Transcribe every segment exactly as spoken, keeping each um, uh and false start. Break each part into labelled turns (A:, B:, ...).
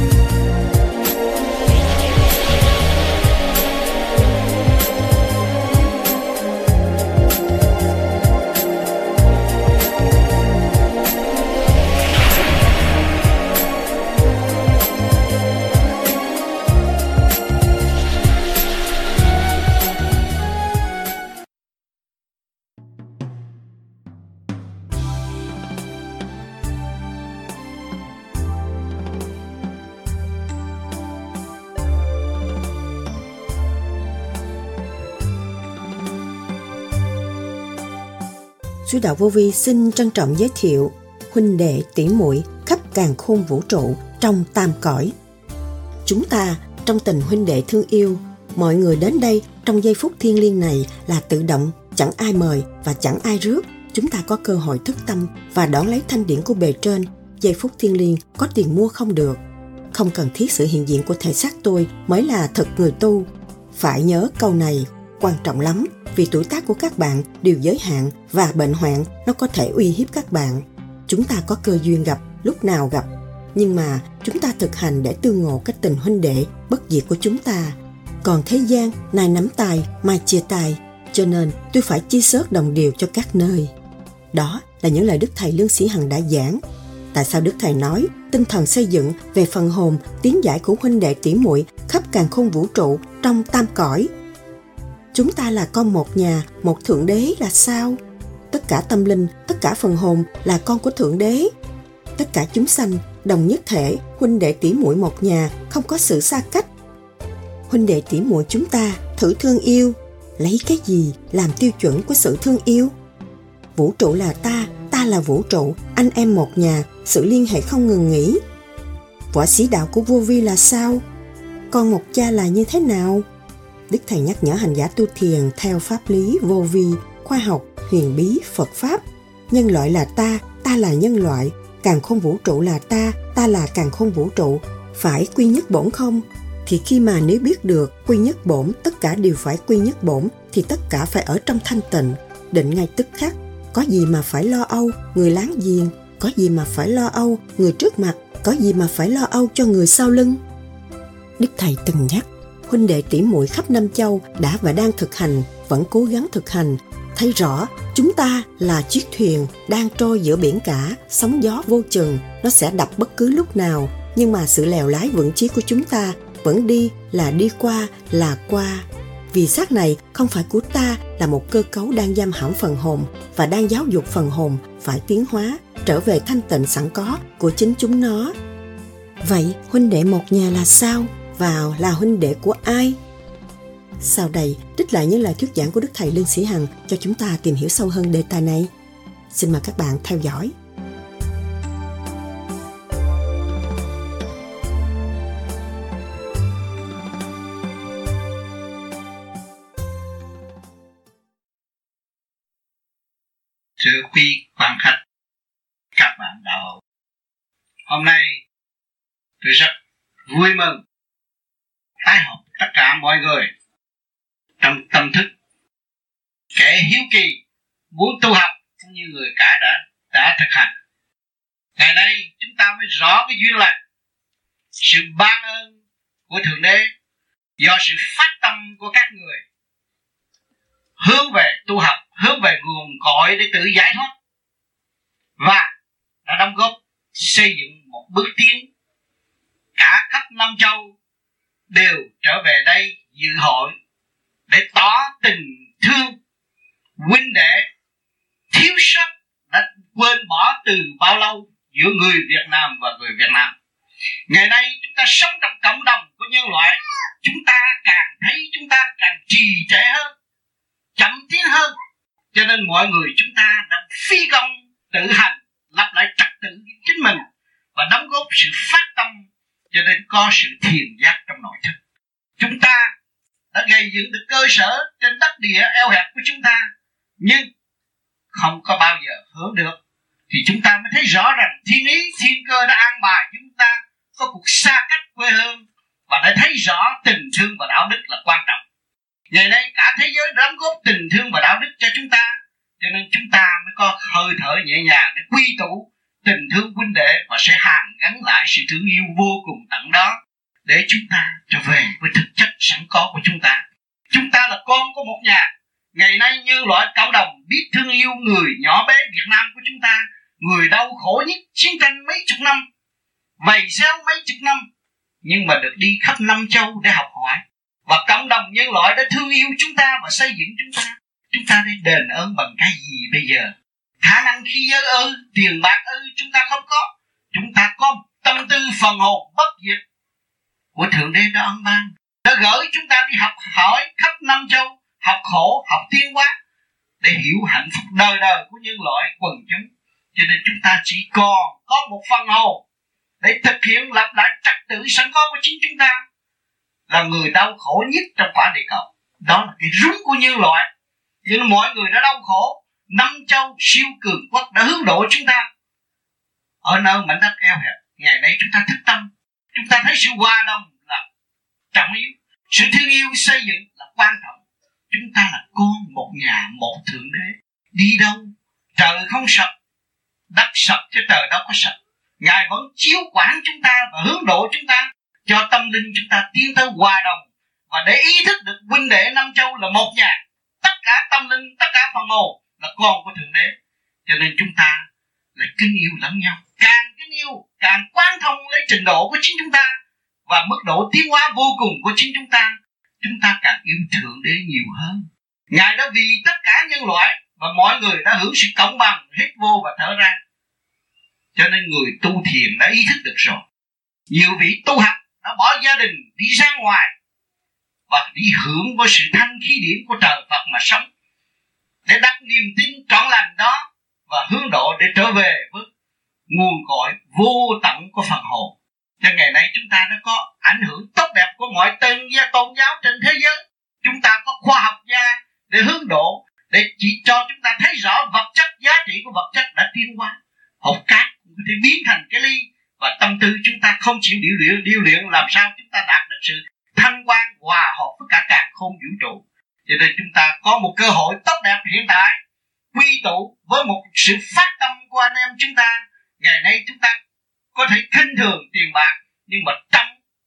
A: Sư Đạo Vô Vi xin trân trọng giới thiệu huynh đệ tỷ muội khắp càn khôn vũ trụ trong tam cõi. Chúng ta trong tình huynh đệ thương yêu, mọi người đến đây trong giây phút thiêng liêng này là tự động, chẳng ai mời và chẳng ai rước. Chúng ta có cơ hội thức tâm và đón lấy thanh điển của bề trên. Giây phút thiêng liêng có tiền mua không được. Không cần thiết sự hiện diện của thể xác tôi mới là thật người tu. Phải nhớ câu này quan trọng lắm, vì tuổi tác của các bạn đều giới hạn và bệnh hoạn nó có thể uy hiếp các bạn. Chúng ta có cơ duyên gặp lúc nào gặp, nhưng mà chúng ta thực hành để tương ngộ cái tình huynh đệ bất diệt của chúng ta. Còn thế gian nay nắm tay mai chia tay, cho nên tôi phải chia sớt đồng điều cho các nơi. Đó là những lời Đức Thầy Lương Sĩ Hằng đã giảng. Tại sao Đức Thầy nói tinh thần xây dựng về phần hồn tiến giải của huynh đệ tỷ muội khắp càn khôn vũ trụ trong tam cõi? Chúng ta là con một nhà, một Thượng Đế là sao? Tất cả tâm linh, tất cả phần hồn là con của Thượng Đế. Tất cả chúng sanh đồng nhất thể, huynh đệ tỷ muội một nhà, không có sự xa cách. Huynh đệ tỷ muội chúng ta thử thương yêu, lấy cái gì làm tiêu chuẩn của sự thương yêu? Vũ trụ là ta, ta là vũ trụ, anh em một nhà, sự liên hệ không ngừng nghỉ. Võ sĩ đạo của Vô Vi là sao? Con một cha là như thế nào? Đức Thầy nhắc nhở hành giả tu thiền theo pháp lý vô vi, khoa học, huyền bí, Phật Pháp. Nhân loại là ta, ta là nhân loại. Càn khôn vũ trụ là ta, ta là càn khôn vũ trụ. Phải quy nhất bổn không? Thì khi mà nếu biết được quy nhất bổn, tất cả đều phải quy nhất bổn, thì tất cả phải ở trong thanh tịnh, định ngay tức khắc. Có gì mà phải lo âu người láng giềng, có gì mà phải lo âu người trước mặt, có gì mà phải lo âu cho người sau lưng. Đức Thầy từng nhắc, huynh đệ tỷ muội khắp năm châu đã và đang thực hành, vẫn cố gắng thực hành, thấy rõ chúng ta là chiếc thuyền đang trôi giữa biển cả, sóng gió vô chừng, nó sẽ đập bất cứ lúc nào, nhưng mà sự lèo lái vững chí của chúng ta vẫn đi là đi qua là qua. Vì xác này không phải của ta, là một cơ cấu đang giam hãm phần hồn và đang giáo dục phần hồn phải tiến hóa, trở về thanh tịnh sẵn có của chính chúng nó. Vậy huynh đệ một nhà là sao? Và là huynh đệ của ai? Sau đây, trích lại những lời thuyết giảng của Đức Thầy Lương Sĩ Hằng cho chúng ta tìm hiểu sâu hơn đề tài này. Xin mời các bạn theo dõi.
B: Thưa quý quan khách, các bạn đạo hữu, hôm nay tôi rất vui mừng tái họp tất cả mọi người trong tâm thức kẻ hiếu kỳ muốn tu học cũng như người cả đã đã thực hành. Ngày nay chúng ta mới rõ cái duyên lành, sự ban ơn của Thượng Đế do sự phát tâm của các người hướng về tu học, hướng về nguồn cội để tự giải thoát, và đã đóng góp xây dựng một bước tiến. Cả khắp năm châu đều trở về đây dự hội để tỏ tình thương huynh đệ thiếu sót đã quên bỏ từ bao lâu giữa người Việt Nam và người Việt Nam. Ngày nay chúng ta sống trong cộng đồng của nhân loại, chúng ta càng thấy chúng ta càng trì trệ hơn, chậm tiến hơn, cho nên mọi người chúng ta đã phi công tự hành lập lại trật tự chính mình và đóng góp sự phát tâm, cho nên có sự thiền giác trong nội thức. Chúng ta đã gây dựng được cơ sở trên đất địa eo hẹp của chúng ta, nhưng không có bao giờ hướng được, thì chúng ta mới thấy rõ rằng thiên ý thiên cơ đã an bài chúng ta có cuộc xa cách quê hương, và đã thấy rõ tình thương và đạo đức là quan trọng. Ngày nay cả thế giới đóng góp tình thương và đạo đức cho chúng ta, cho nên chúng ta mới có hơi thở nhẹ nhàng để quy tụ tình thương huynh đệ và sẽ hàn gắn lại sự thương yêu vô cùng tận đó để chúng ta trở về với thực chất sẵn có của chúng ta. Chúng ta là con của một nhà. Ngày nay nhân loại cộng đồng biết thương yêu người nhỏ bé Việt Nam của chúng ta, người đau khổ nhất chiến tranh mấy chục năm, vầy xéo mấy chục năm, nhưng mà được đi khắp năm châu để học hỏi. Và cộng đồng nhân loại đã thương yêu chúng ta và xây dựng chúng ta. Chúng ta để đền ơn bằng cái gì bây giờ? Khả năng khí giới ư, tiền bạc ư, chúng ta không có. Chúng ta có tâm tư phần hồn bất diệt của Thượng Đế đã ân ban, đã gửi chúng ta đi học hỏi khắp năm châu, học khổ, học tiến hóa để hiểu hạnh phúc đời đời của nhân loại quần chúng. Cho nên chúng ta chỉ còn có một phần hồn để thực hiện lập lại trật tự sẵn có của chính chúng ta, là người đau khổ nhất trong quả địa cầu. Đó là cái rúng của nhân loại. Cho nên mọi người đã đau khổ. Năm châu siêu cường quốc đã hướng độ chúng ta ở nơi mảnh đất eo hẹp. Ngày nay chúng ta thức tâm, chúng ta thấy sự hòa đồng là trọng yếu, sự thương yêu xây dựng là quan trọng. Chúng ta là con một nhà, một Thượng Đế. Đi đâu trời không sập, đất sập chứ trời đâu có sập. Ngài vẫn chiếu quản chúng ta và hướng độ chúng ta, cho tâm linh chúng ta tiến tới hòa đồng, và để ý thức được huynh đệ năm châu là một nhà. Tất cả tâm linh, tất cả phần hồn là con của Thượng Đế. Cho nên chúng ta là kính yêu lẫn nhau. Càng kính yêu, càng quán thông lấy trình độ của chính chúng ta và mức độ tiến hóa vô cùng của chính chúng ta, chúng ta càng yêu Thượng Đế nhiều hơn. Ngài đã vì tất cả nhân loại và mọi người đã hưởng sự công bằng, hít vô và thở ra. Cho nên người tu thiền đã ý thức được rồi. Nhiều vị tu học đã bỏ gia đình đi ra ngoài và đi hưởng với sự thanh khí điển của trời Phật mà sống, để đặt niềm tin trọn lành đó và hướng độ để trở về với nguồn cội vô tận của phần hồn. Cho ngày nay chúng ta đã có ảnh hưởng tốt đẹp của mọi tôn gia tôn giáo trên thế giới. Chúng ta có khoa học gia để hướng độ, để chỉ cho chúng ta thấy rõ vật chất, giá trị của vật chất đã tiến hóa. Hột cát cũng có thể biến thành cái ly, và tâm tư chúng ta không chịu điều luyện, điều luyện làm sao chúng ta đạt được sự thanh quan hòa hợp với cả càn khôn vũ trụ. Cho nên chúng ta có một cơ hội tốt đẹp hiện tại, quy tụ với một sự phát tâm của anh em chúng ta. Ngày nay chúng ta có thể khinh thường tiền bạc, nhưng mà trong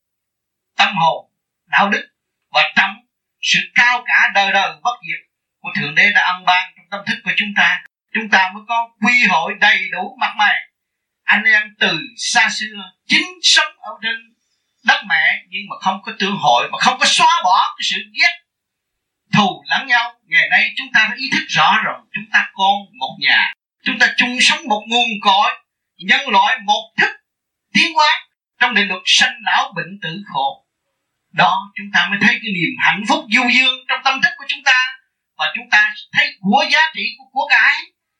B: tâm hồn, đạo đức và trong sự cao cả đời đời bất diệt của Thượng Đế đã ân ban trong tâm thức của chúng ta, chúng ta mới có quy hội đầy đủ mặt mày. Anh em từ xa xưa chính sống ở trên đất mẹ, nhưng mà không có tương hội và không có xóa bỏ cái sự ghét thù lẫn nhau. Ngày nay chúng ta đã ý thức rõ rồi, chúng ta con một nhà, chúng ta chung sống một nguồn cội, nhân loại một thức tiến hóa trong định luật sanh lão bệnh tử khổ. Đó chúng ta mới thấy cái niềm hạnh phúc du dương trong tâm thức của chúng ta, và chúng ta thấy của giá trị của của cái,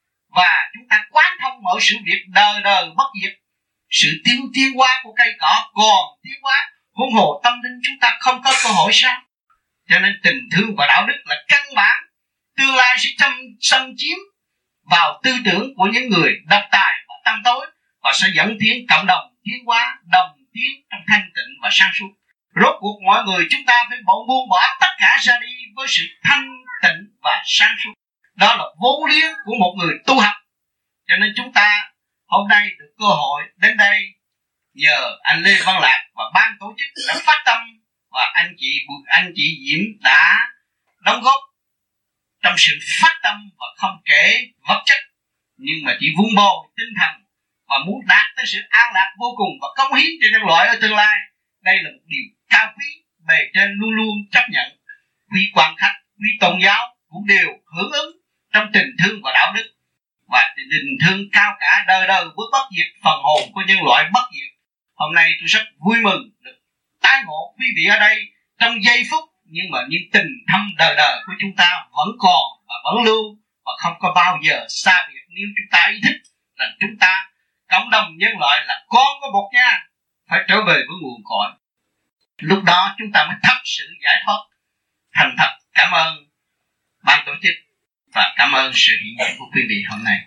B: và chúng ta quán thông mọi sự việc đời đời bất diệt. Sự tiến tiến hóa của cây cỏ còn tiến hóa, huống hồ tâm linh chúng ta không có cơ hội sao? Cho nên tình thương và đạo đức là căn bản, tương lai sẽ xâm, xâm chiếm vào tư tưởng của những người độc tài và tâm tối, và sẽ dẫn tiến cộng đồng tiến hóa, đồng tiến trong thanh tịnh và sáng suốt. Rốt cuộc mọi người chúng ta phải bỏ buông bỏ tất cả ra đi với sự thanh tịnh và sáng suốt. Đó là vốn liếng của một người tu học. Cho nên chúng ta hôm nay được cơ hội đến đây nhờ anh Lê Văn Lạc và ban tổ chức đã phát tâm, và anh chị anh chị Diễm đã đóng góp trong sự phát tâm và không kể vật chất, nhưng mà chỉ vun bồi tinh thần và muốn đạt tới sự an lạc vô cùng và cống hiến cho nhân loại ở tương lai. Đây là một điều cao quý, bề trên luôn luôn chấp nhận. Quý quan khách, quý tôn giáo cũng đều hưởng ứng trong tình thương và đạo đức, và tình thương cao cả đời đời với bất diệt phần hồn của nhân loại bất diệt. Hôm nay tôi rất vui mừng được tái ngộ quý vị ở đây trong giây phút, nhưng mà những tình thâm đời đời của chúng ta vẫn còn và vẫn lưu, và không có bao giờ xa biệt nếu chúng ta ý thức rằng chúng ta cộng đồng nhân loại là con của một nhà, phải trở về với nguồn cội. Lúc đó chúng ta mới thật sự giải thoát. Thành thật cảm ơn ban tổ chức và cảm ơn sự hiện diện của quý vị hôm nay.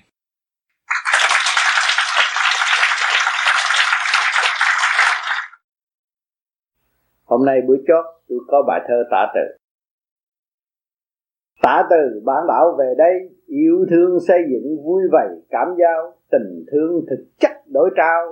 C: Hôm nay buổi chót tôi có bài thơ tả từ. Tả từ bản đạo về đây, yêu thương xây dựng vui vầy cảm giao, tình thương thực chất đổi trao,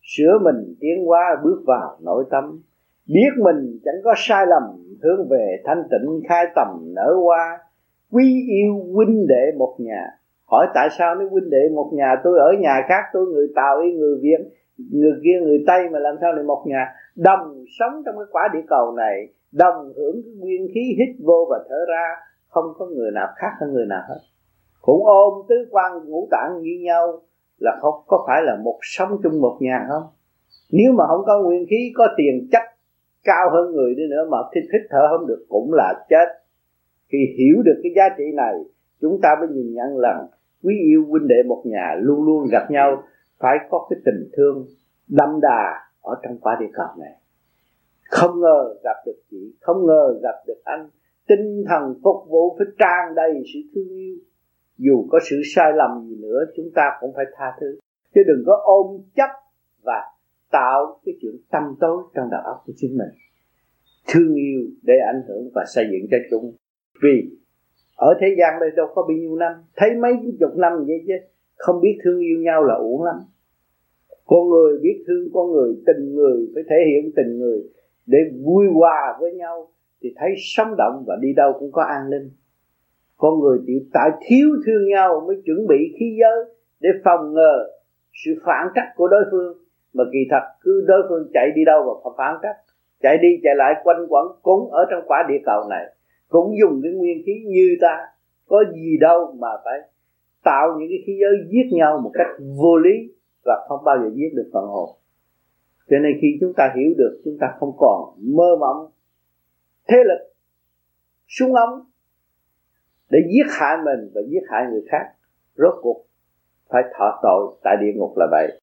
C: sửa mình tiến hóa bước vào nội tâm, biết mình chẳng có sai lầm, hướng về thanh tịnh khai tầm nở hoa, quý yêu huynh đệ một nhà. Hỏi tại sao nếu huynh đệ một nhà, tôi ở nhà khác, tôi người Tàu y người Việt, người kia người Tây, mà làm sao lại một nhà? Đồng sống trong cái quả địa cầu này, đồng hưởng cái nguyên khí hít vô và thở ra, không có người nào khác hơn người nào hết. Cũng ôm tứ quan ngũ tạng như nhau, là không có phải là một sống chung một nhà không? Nếu mà không có nguyên khí, có tiền chất cao hơn người đi nữa mà thích hít thở không được cũng là chết. Khi hiểu được cái giá trị này, chúng ta mới nhìn nhận rằng quý yêu huynh đệ một nhà luôn luôn gặp nhau, phải có cái tình thương đậm đà ở trong quả địa cầu này. Không ngờ gặp được chị, không ngờ gặp được anh, tinh thần phục vụ phải tràn đầy sự thương yêu. Dù có sự sai lầm gì nữa, chúng ta cũng phải tha thứ, chứ đừng có ôm chấp và tạo cái chuyện tâm tối trong đầu óc của chính mình. Thương yêu để ảnh hưởng và xây dựng cho chúng. Vì ở thế gian đây đâu có bao nhiêu năm, thấy mấy chục năm vậy chứ không biết thương yêu nhau là uổng lắm. Con người biết thương con người, tình người phải thể hiện tình người để vui hòa với nhau, thì thấy sống động và đi đâu cũng có an ninh. Con người chịu tại thiếu thương nhau mới chuẩn bị khí giới để phòng ngừa sự phản trắc của đối phương, mà kỳ thật cứ đối phương chạy đi đâu và phản trắc, chạy đi chạy lại quanh quẩn cũng ở trong quả địa cầu này, cũng dùng cái nguyên khí như ta, có gì đâu mà phải tạo những cái khí giới giết nhau một cách vô lý và không bao giờ giết được phần hồn. Cho nên khi chúng ta hiểu được, chúng ta không còn mơ mộng thế lực súng ống để giết hại mình và giết hại người khác. Rốt cuộc phải thọ tội tại địa ngục là vậy.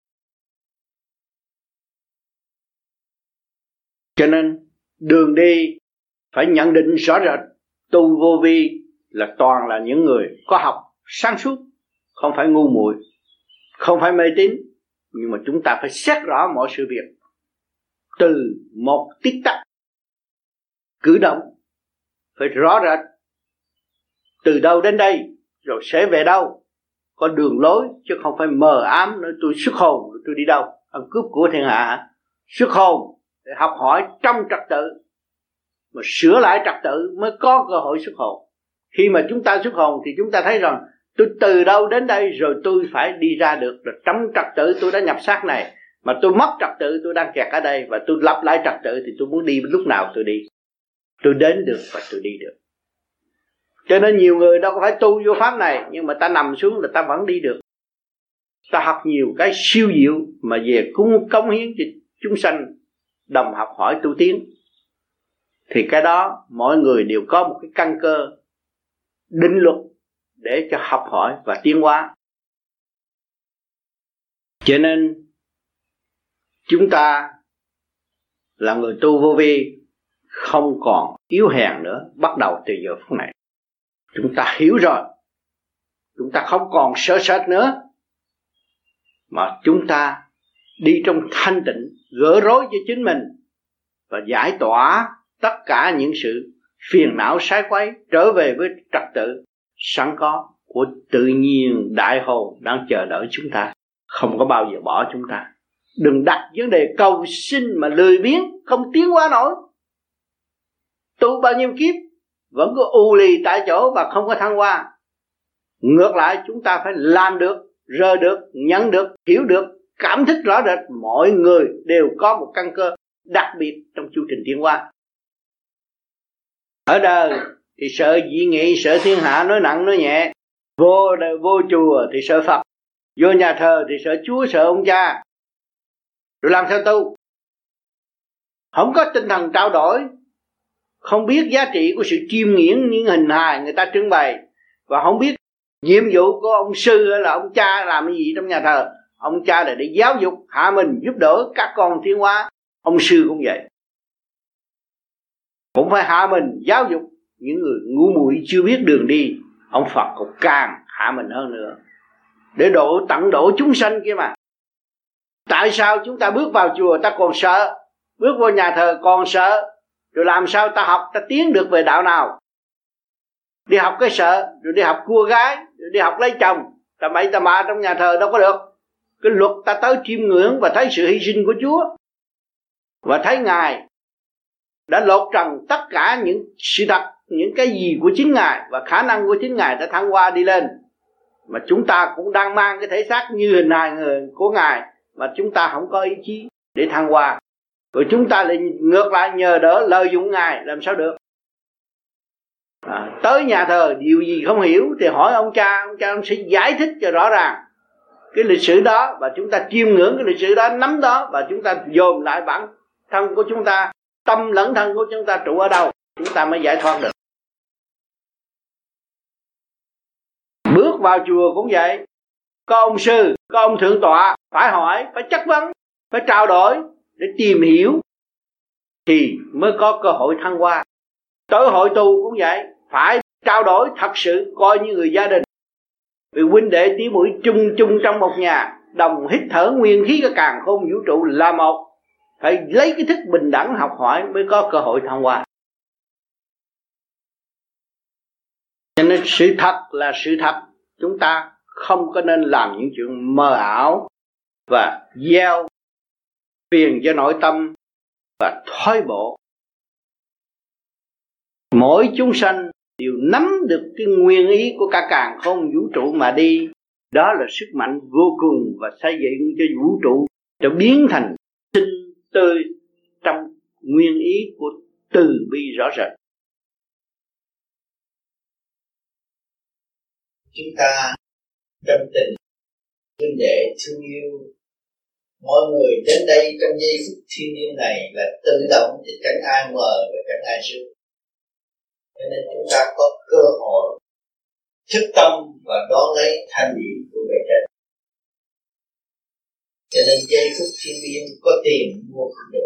C: Cho nên đường đi phải nhận định rõ rệt. Tu vô vi là toàn là những người có học sáng suốt, không phải ngu muội, không phải mê tín, nhưng mà chúng ta phải xét rõ mọi sự việc từ một tích tắc cử động, phải rõ rệt từ đâu đến đây rồi sẽ về đâu, có đường lối, chứ không phải mờ ám nói tôi xuất hồn rồi tôi đi đâu, ăn cướp của thiên hạ. Xuất hồn để học hỏi trong trật tự, mà sửa lại trật tự mới có cơ hội xuất hồn. Khi mà chúng ta xuất hồn thì chúng ta thấy rằng tôi từ đâu đến đây rồi tôi phải đi ra được. Rồi trong trật tự tôi đã nhập xác này, mà tôi mất trật tự tôi đang kẹt ở đây, và tôi lập lại trật tự thì tôi muốn đi lúc nào tôi đi. Tôi đến được và tôi đi được. Cho nên nhiều người đâu có phải tu vô pháp này, nhưng mà ta nằm xuống là ta vẫn đi được. Ta học nhiều cái siêu diệu mà về cúng cống hiến cho chúng sanh, đồng học hỏi tu tiến. Thì cái đó mọi người đều có một cái căn cơ định luật để cho học hỏi và tiến hóa. Cho nên chúng ta là người tu vô vi không còn yếu hèn nữa. Bắt đầu từ giờ phút này chúng ta hiểu rồi, chúng ta không còn sợ sệt nữa, mà chúng ta đi trong thanh tịnh, gỡ rối cho chính mình và giải tỏa tất cả những sự phiền não sai quấy, trở về với trật tự sẵn có của tự nhiên đại hồn đang chờ đợi chúng ta, không có bao giờ bỏ chúng ta. Đừng đặt vấn đề cầu xin mà lười biếng, không tiến hóa nổi. Tu bao nhiêu kiếp vẫn cứ u lì tại chỗ và không có thăng hoa. Ngược lại chúng ta phải làm được, rờ được, nhận được, hiểu được, cảm thức rõ rệt. Mọi người đều có một căn cơ đặc biệt trong chu trình tiến hóa. Ở đời thì sợ dị nghị, sợ thiên hạ nói nặng nói nhẹ. Vô đời, vô chùa thì sợ Phật, vô nhà thờ thì sợ Chúa, sợ ông cha. Rồi làm sao tu? Không có tinh thần trao đổi, không biết giá trị của sự chiêm nghiễn những hình hài người ta trưng bày, và không biết nhiệm vụ của ông sư hay là ông cha làm cái gì trong nhà thờ. Ông cha là để giáo dục hạ mình, giúp đỡ các con tiến hóa. Ông sư cũng vậy, cũng phải hạ mình, giáo dục những người ngu muội chưa biết đường đi. Ông Phật cũng càng hạ mình hơn nữa, để độ tận độ chúng sanh kia mà. Tại sao chúng ta bước vào chùa ta còn sợ, bước vào nhà thờ còn sợ, rồi làm sao ta học, ta tiến được về đạo nào? Đi học cái sợ, rồi đi học cua gái, rồi đi học lấy chồng, ta bậy ta bạ trong nhà thờ đâu có được. cái luật ta tới chiêm ngưỡng và thấy sự hy sinh của Chúa, và thấy Ngài đã lột trần tất cả những sự thật, những cái gì của chính Ngài, và khả năng của chính Ngài đã thăng hoa đi lên. Mà chúng ta cũng đang mang cái thể xác như hình hài người của Ngài, mà chúng ta không có ý chí để thăng hoa, rồi chúng ta lại ngược lại nhờ đỡ lợi dụng Ngài, làm sao được? À, tới nhà thờ điều gì không hiểu thì hỏi ông cha, ông cha ông sẽ giải thích cho rõ ràng cái lịch sử đó, và chúng ta chiêm ngưỡng cái lịch sử đó, nắm đó, và chúng ta dồn lại bản thân của chúng ta, tâm lẫn thân của chúng ta trụ ở đâu, chúng ta mới giải thoát được. Bước vào chùa cũng vậy, có ông sư, có ông thượng tọa, phải hỏi, phải chất vấn, phải trao đổi để tìm hiểu thì mới có cơ hội thăng hoa. Tới hội tu cũng vậy, phải trao đổi thật sự, coi như người gia đình, vì huynh đệ tí mũi chung chung trong một nhà, đồng hít thở nguyên khí cái càn khôn vũ trụ là một. Phải lấy cái thức bình đẳng học hỏi mới có cơ hội thăng hoa. Cho nên sự thật là sự thật, chúng ta không có nên làm những chuyện mờ ảo và gieo phiền cho nội tâm và thoái bộ. Mỗi chúng sanh đều nắm được cái nguyên ý của cả càn khôn vũ trụ mà đi. Đó là sức mạnh vô cùng và xây dựng cho vũ trụ để biến thành sinh tươi trong nguyên ý của từ bi rõ rệt.
D: Chúng ta trong tình huynh đệ thương yêu, mọi người đến đây trong giây phút thiêng liêng này là tự động, thì chẳng ai mờ và chẳng ai trước. Cho nên chúng ta có cơ hội thức tâm và đón lấy thanh điển của bề trên. Cho nên giây phút thiêng liêng có tiền mua không được.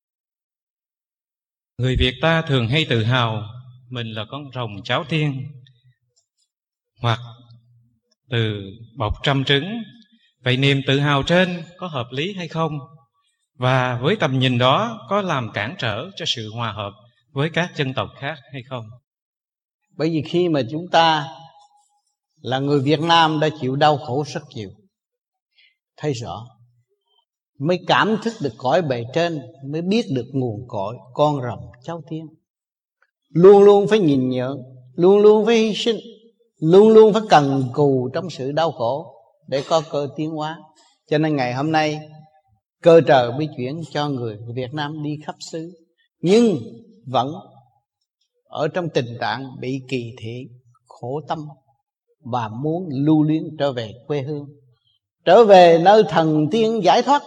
E: Người Việt ta thường hay tự hào mình là con rồng cháu tiên, hoặc từ bọc trăm trứng. Vậy niềm tự hào trên có hợp lý hay không? Và với tầm nhìn đó có làm cản trở cho sự hòa hợp với các dân tộc khác hay không?
F: Bởi vì khi mà chúng ta là người Việt Nam đã chịu đau khổ rất nhiều, thấy rõ, mới cảm thức được cõi bề trên, mới biết được nguồn cội con rồng cháu tiên. Luôn luôn phải nhìn nhận, luôn luôn phải hy sinh, luôn luôn phải cần cù trong sự đau khổ để có cơ tiến hóa. Cho nên ngày hôm nay cơ trời mới chuyển cho người Việt Nam đi khắp xứ, nhưng vẫn ở trong tình trạng bị kỳ thị, khổ tâm, và muốn lưu luyến trở về quê hương, trở về nơi thần tiên giải thoát.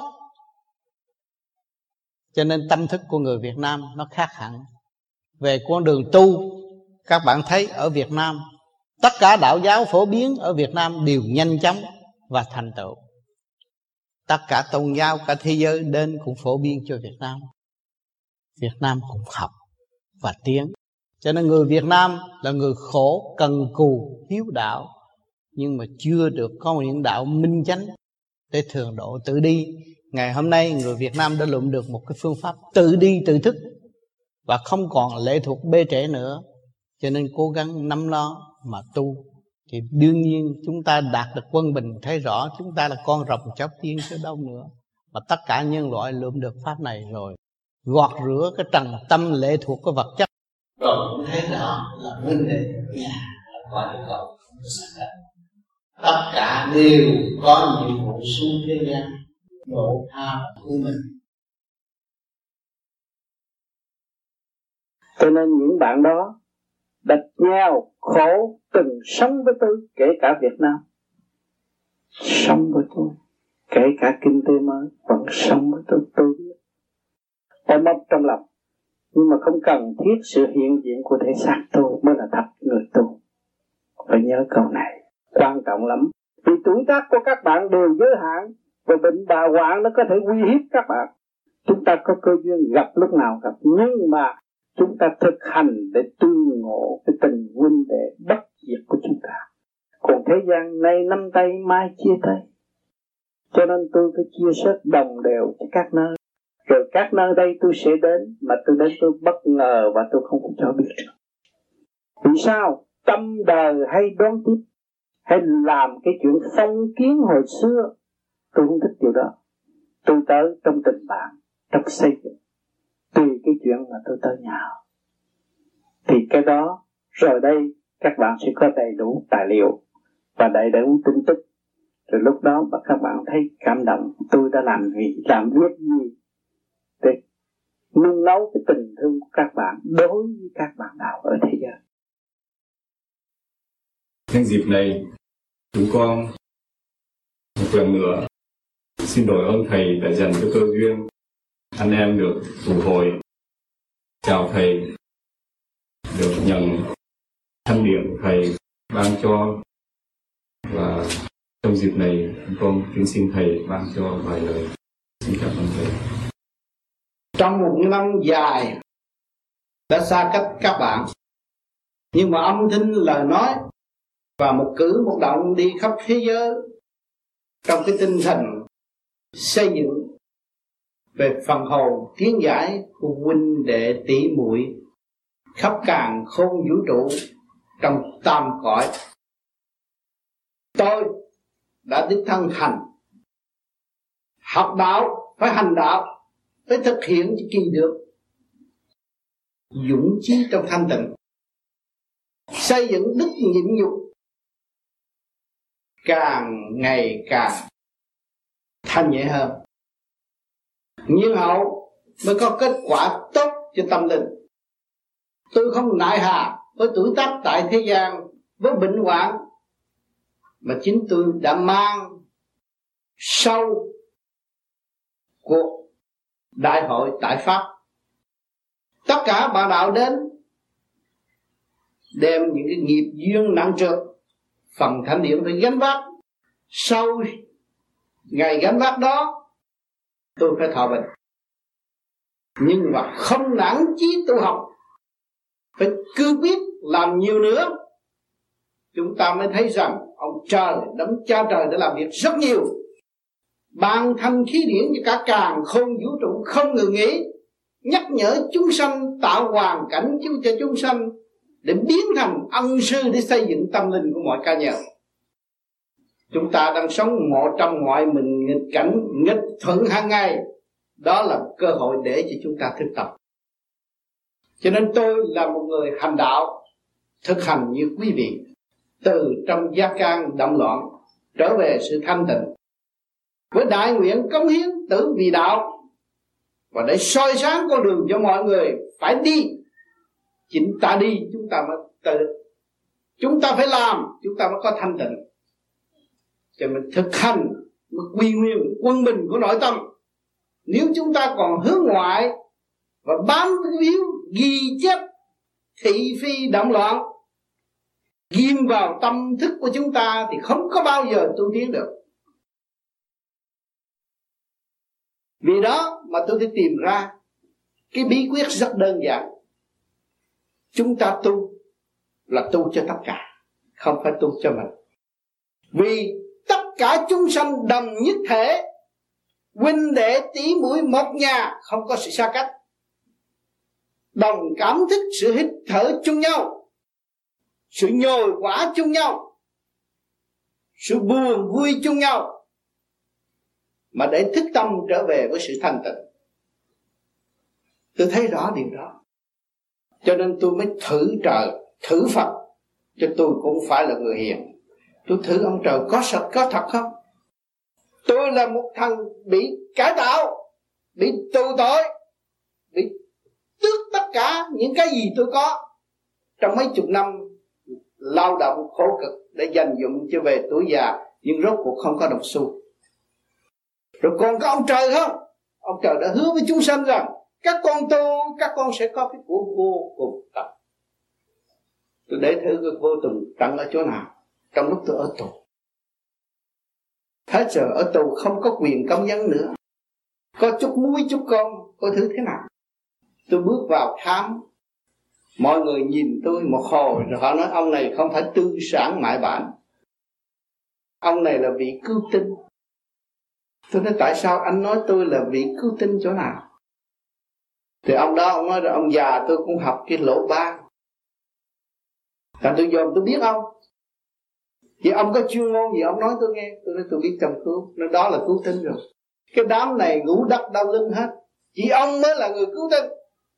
F: Cho nên tâm thức của người Việt Nam nó khác hẳn. Về con đường tu, các bạn thấy ở Việt Nam, tất cả đạo giáo phổ biến ở Việt Nam đều nhanh chóng và thành tựu. Tất cả tôn giáo cả thế giới đến cũng phổ biến cho Việt Nam. Việt Nam cũng học và tiến. Cho nên người Việt Nam là người khổ, cần cù, hiếu đạo, nhưng mà chưa được có những đạo minh chánh để thường độ tự đi. Ngày hôm nay người Việt Nam đã lượm được một cái phương pháp tự đi tự thức và không còn lệ thuộc bê trễ nữa. Cho nên cố gắng nắm nó mà tu, thì đương nhiên chúng ta đạt được quân bình. Thấy rõ chúng ta là con rồng cháu tiên chứ đâu nữa. Mà tất cả nhân loại lượm được pháp này rồi, gọt rửa cái trần tâm lệ thuộc của vật chất, rồi cũng thấy rõ là huynh đệ nhà qua được cầu. Tất cả đều có nhiệm vụ xuống thế gian độ tha của mình.
C: Cho nên những bạn đó đã nghèo khổ từng sống với tôi, kể cả Việt Nam sống với tôi, kể cả kinh tế mới vẫn sống với tôi. Tôi biết ôm ấp trong lòng, nhưng mà không cần thiết sự hiện diện của thể xác tôi mới là thật người tu. Phải nhớ câu này quan trọng lắm, vì tuổi tác của các bạn đều giới hạn, và bệnh đà hoạn nó có thể uy hiếp các bạn. Chúng ta có cơ duyên gặp lúc nào gặp, nhưng mà chúng ta thực hành để tương ngộ cái tình huynh đệ bất diệt của chúng ta. Còn thế gian nay nắm tay mai chia tay, cho nên tôi phải chia sớt đồng đều cho các nơi. Rồi các nơi đây tôi sẽ đến, mà tôi đến tôi bất ngờ và tôi không có cho biết được. Vì sao? Tâm đời hay đoán tiếp, hay làm cái chuyện phong kiến hồi xưa, Tôi không thích điều đó. Tôi tới trong tình bạn, trong xây dựng, tùy cái chuyện mà tôi tới nhà. Thì cái đó rồi đây các bạn sẽ có đầy đủ tài liệu và đầy đủ tin tức. Rồi lúc đó mà các bạn thấy cảm động, tôi đã làm gì, làm biết gì để nung nấu cái tình thương của các bạn đối với các bạn đạo ở thế giới.
G: Nhân dịp này, chúng con một lần nữa xin đổi ơn Thầy đã dành cho cơ duyên anh em được tụ hội. Chào Thầy, được nhận thanh điển Thầy ban cho, và trong dịp này chúng con kính xin Thầy ban cho vài lời. Xin cảm ơn Thầy.
F: Trong một năm dài đã xa cách các bạn, nhưng mà âm thanh lời nói và một cử một động đi khắp thế giới trong cái tinh thần xây dựng về phần hồn tiến giải của huynh đệ tỷ muội khắp càn khôn vũ trụ trong tam cõi. Tôi đã đích thân hành, học đạo phải hành đạo, phải thực hiện cho kỳ được, dũng chí trong thanh tịnh, xây dựng đức nhịn nhục, càng ngày càng thanh nhẹ hơn, nhiên hậu mới có kết quả tốt cho tâm linh. Tôi không nại hà với tuổi tác tại thế gian, với bệnh hoạn, mà chính tôi đã mang sau cuộc đại hội tại Pháp. Tất cả bạn đạo đến đem những cái nghiệp duyên nặng trược, phần thánh điển phải gánh vác. Sau ngày gánh vác đó, tôi phải thọ bệnh, nhưng mà không nản chí tu học, phải cứ biết làm nhiều nữa. Chúng ta mới thấy rằng ông trời, đấng cha trời đã làm việc rất nhiều, ban thanh khí điển cho cả càn khôn vũ trụ không ngừng nghỉ, nhắc nhở chúng sanh, tạo hoàn cảnh cho chúng sanh để biến thành ân sư để xây dựng tâm linh của mọi ca nhân. Chúng ta đang sống một trong ngoại mình nghịch cảnh, nghịch thuận hàng ngày. Đó là cơ hội để cho chúng ta thực tập. Cho nên tôi là một người hành đạo, thực hành như quý vị, từ trong gia can động loạn trở về sự thanh tịnh, với đại nguyện cống hiến tử vì đạo, và để soi sáng con đường cho mọi người phải đi. Chính ta đi chúng ta mới tự, chúng ta phải làm chúng ta mới có thanh tịnh. Cho mình thực hành mới quy nguyên quân bình của nội tâm. Nếu chúng ta còn hướng ngoại và bám víu ghi chép thị phi động loạn, ghim vào tâm thức của chúng ta, thì không có bao giờ tu tiến được. Vì đó mà tôi đã tìm ra cái bí quyết rất đơn giản. Chúng ta tu là tu cho tất cả, không phải tu cho mình. Vì tất cả chúng sanh đồng nhất thể, huynh đệ tỷ muội một nhà, không có sự xa cách, đồng cảm thức sự hít thở chung nhau, sự nhồi quả chung nhau, sự buồn vui chung nhau, mà để thức tâm trở về với sự thanh tịnh. Tôi thấy rõ điều đó, cho nên tôi mới thử trời, thử Phật, cho tôi cũng phải là người hiền. Tôi thử ông trời có thật, có thật không? Tôi là một thằng bị cải tạo, bị tù tội, bị tước tất cả những cái gì tôi có trong mấy chục năm lao động khổ cực để dành dụm cho về tuổi già, nhưng rốt cuộc không có đồng xu. Rồi còn có ông trời không? Ông trời đã hứa với chúng sanh rằng các con tu, các con sẽ có cái của vô cùng tận. Tôi để thử cái vô cùng tận ở chỗ nào trong lúc tôi ở tù. Hết giờ ở tù không có quyền công dân nữa, có chút muối chút con, có thứ thế nào. Tôi bước vào khám, mọi người nhìn tôi một hồi rồi họ nói ông này không phải tư sản mại bản, ông này là vị cứu tinh. Tôi nói tại sao anh nói tôi là vị cứu tinh chỗ nào? Thì ông đó ông nói là ông già tôi cũng học cái lỗ ban, thành tôi dòm tôi biết ông.
C: Thì ông có chuyên môn gì ông nói tôi nghe. Tôi nói tôi biết chăm cứu. Nó đó là cứu tinh rồi. Cái đám này ngủ đất đau lưng hết, chỉ ông mới là người cứu tinh.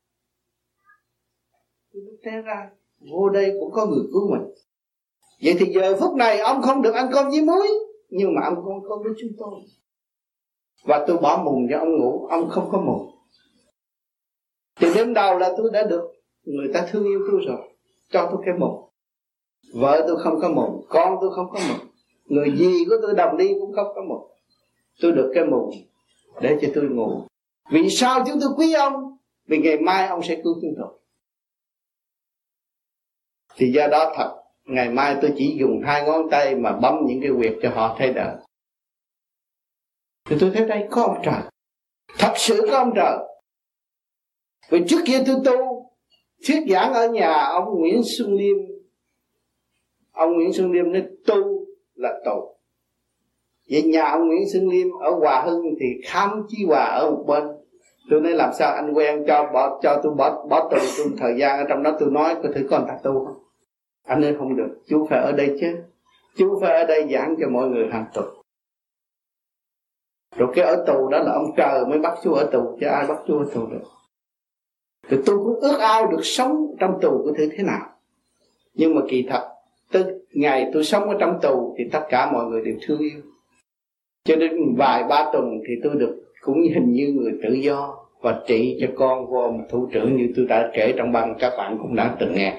C: Tôi nói té ra vô đây cũng có người cứu mình. Vậy thì giờ phút này ông không được ăn cơm với muối, nhưng mà ông con cơm với chúng tôi. Và tôi bỏ mùng cho ông ngủ, ông không có mùng. Thì đêm đầu là tôi đã được người ta thương yêu tôi rồi, cho tôi cái mùng. Vợ tôi không có mùng, con tôi không có mùng, người dì của tôi đồng đi cũng không có mùng. Tôi được cái mùng để cho tôi ngủ. Vì sao chúng tôi quý ông? Vì ngày mai ông sẽ cứu chúng tôi. Thì do đó thật, ngày mai tôi chỉ dùng hai ngón tay mà bấm những cái huyệt cho họ thấy đỡ. Thì tôi thấy đây có ông trời, thật sự có ông trời. Vì trước kia tôi tu thuyết giảng ở nhà ông Nguyễn Xuân Liêm. Ông Nguyễn Xuân Liêm nói tu là tù. Vậy nhà ông Nguyễn Xuân Liêm ở Hòa Hưng thì khám Chí Hòa ở một bên. Tôi nói làm sao anh quen cho bỏ cho tôi bỏ bỏ tù tôi thời gian ở trong đó. Tôi nói có thử con ta tu không? Anh ơi không được, chú phải ở đây chứ. Chú phải ở đây giảng cho mọi người hàng tù. Rồi cái ở tù đó là ông trời mới bắt chú ở tù, chứ ai bắt chú ở tù được. Thì tôi cũng ước ao được sống trong tù có thể thế nào. Nhưng mà kỳ thật từ ngày tôi sống ở trong tù thì tất cả mọi người đều thương yêu. Cho đến vài ba tuần thì tôi được cũng hình như người tự do và trị cho con của ông thủ trưởng như tôi đã kể trong băng, các bạn cũng đã từng nghe.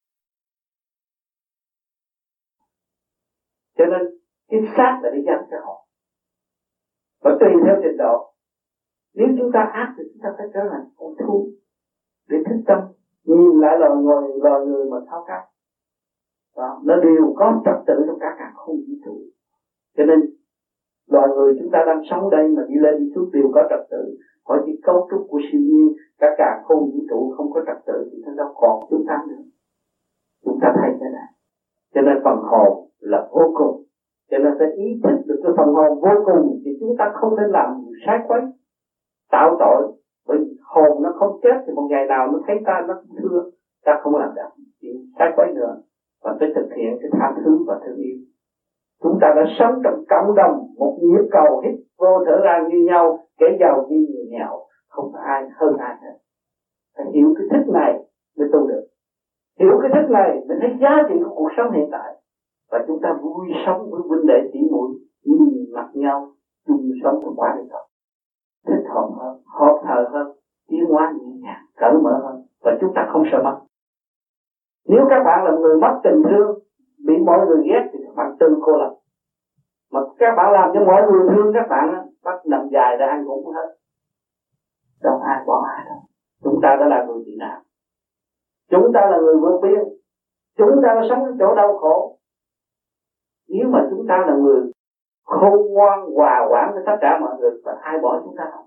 H: Cho nên cái sát là để dành cho họ. Và tùy theo trình độ. Nếu chúng ta ác thì chúng ta phải trở thành con thú để thức tâm, nhìn lại loài người, loài người mà thao tác. Đó, nó đều có trật tự trong cả cả không vũ trụ. Cho nên loài người chúng ta đang sống đây mà đi lên đi xuống đều có trật tự. Hỏi cái cấu trúc của siêu nhiên, cả cả không vũ trụ không có trật tự thì nó đâu còn chúng ta nữa. Chúng ta thấy thế này. Cho nên phần hồn là vô cùng. Cho nên phải ý thức được cái phần hồn vô cùng thì chúng ta không nên làm sai quấy, tạo tội. Bởi vì hồn nó không chết thì một ngày nào nó thấy ta nó cũng thương. Ta không làm được chuyện sai quấy nữa. Và phải thực hiện cái tha thứ và thương yêu. Chúng ta đã sống trong cộng đồng, một nhịp cầu hít vô thở ra như nhau, kẻ giàu như người nghèo, không phải ai hơn ai hết. Phải hiểu cái thức này mới tu được. Hiểu cái thức này mới thấy giá trị của cuộc sống hiện tại. Và chúng ta vui sống với huynh đệ tỷ muội, nhìn mặt nhau, chung sống trong quá đời thật. Thích hợp hơn, hợp thờ hơn, tiến hóa nhẹ nhàng, cởi mở hơn. Và chúng ta không sợ mất. Nếu các bạn là người mất tình thương, bị mọi người ghét thì các bạn tự cô lập. Mà các bạn làm cho mọi người thương các bạn, bắt nằm dài ra ăn cũng hết. Đâu ai bỏ ai đâu. Chúng ta đã là người tị nạn. Chúng ta là người vượt biên. Chúng ta đã sống ở chỗ đau khổ. Nếu mà chúng ta là người khôn ngoan hòa quản với tất cả mọi người, và ai bỏ chúng ta không?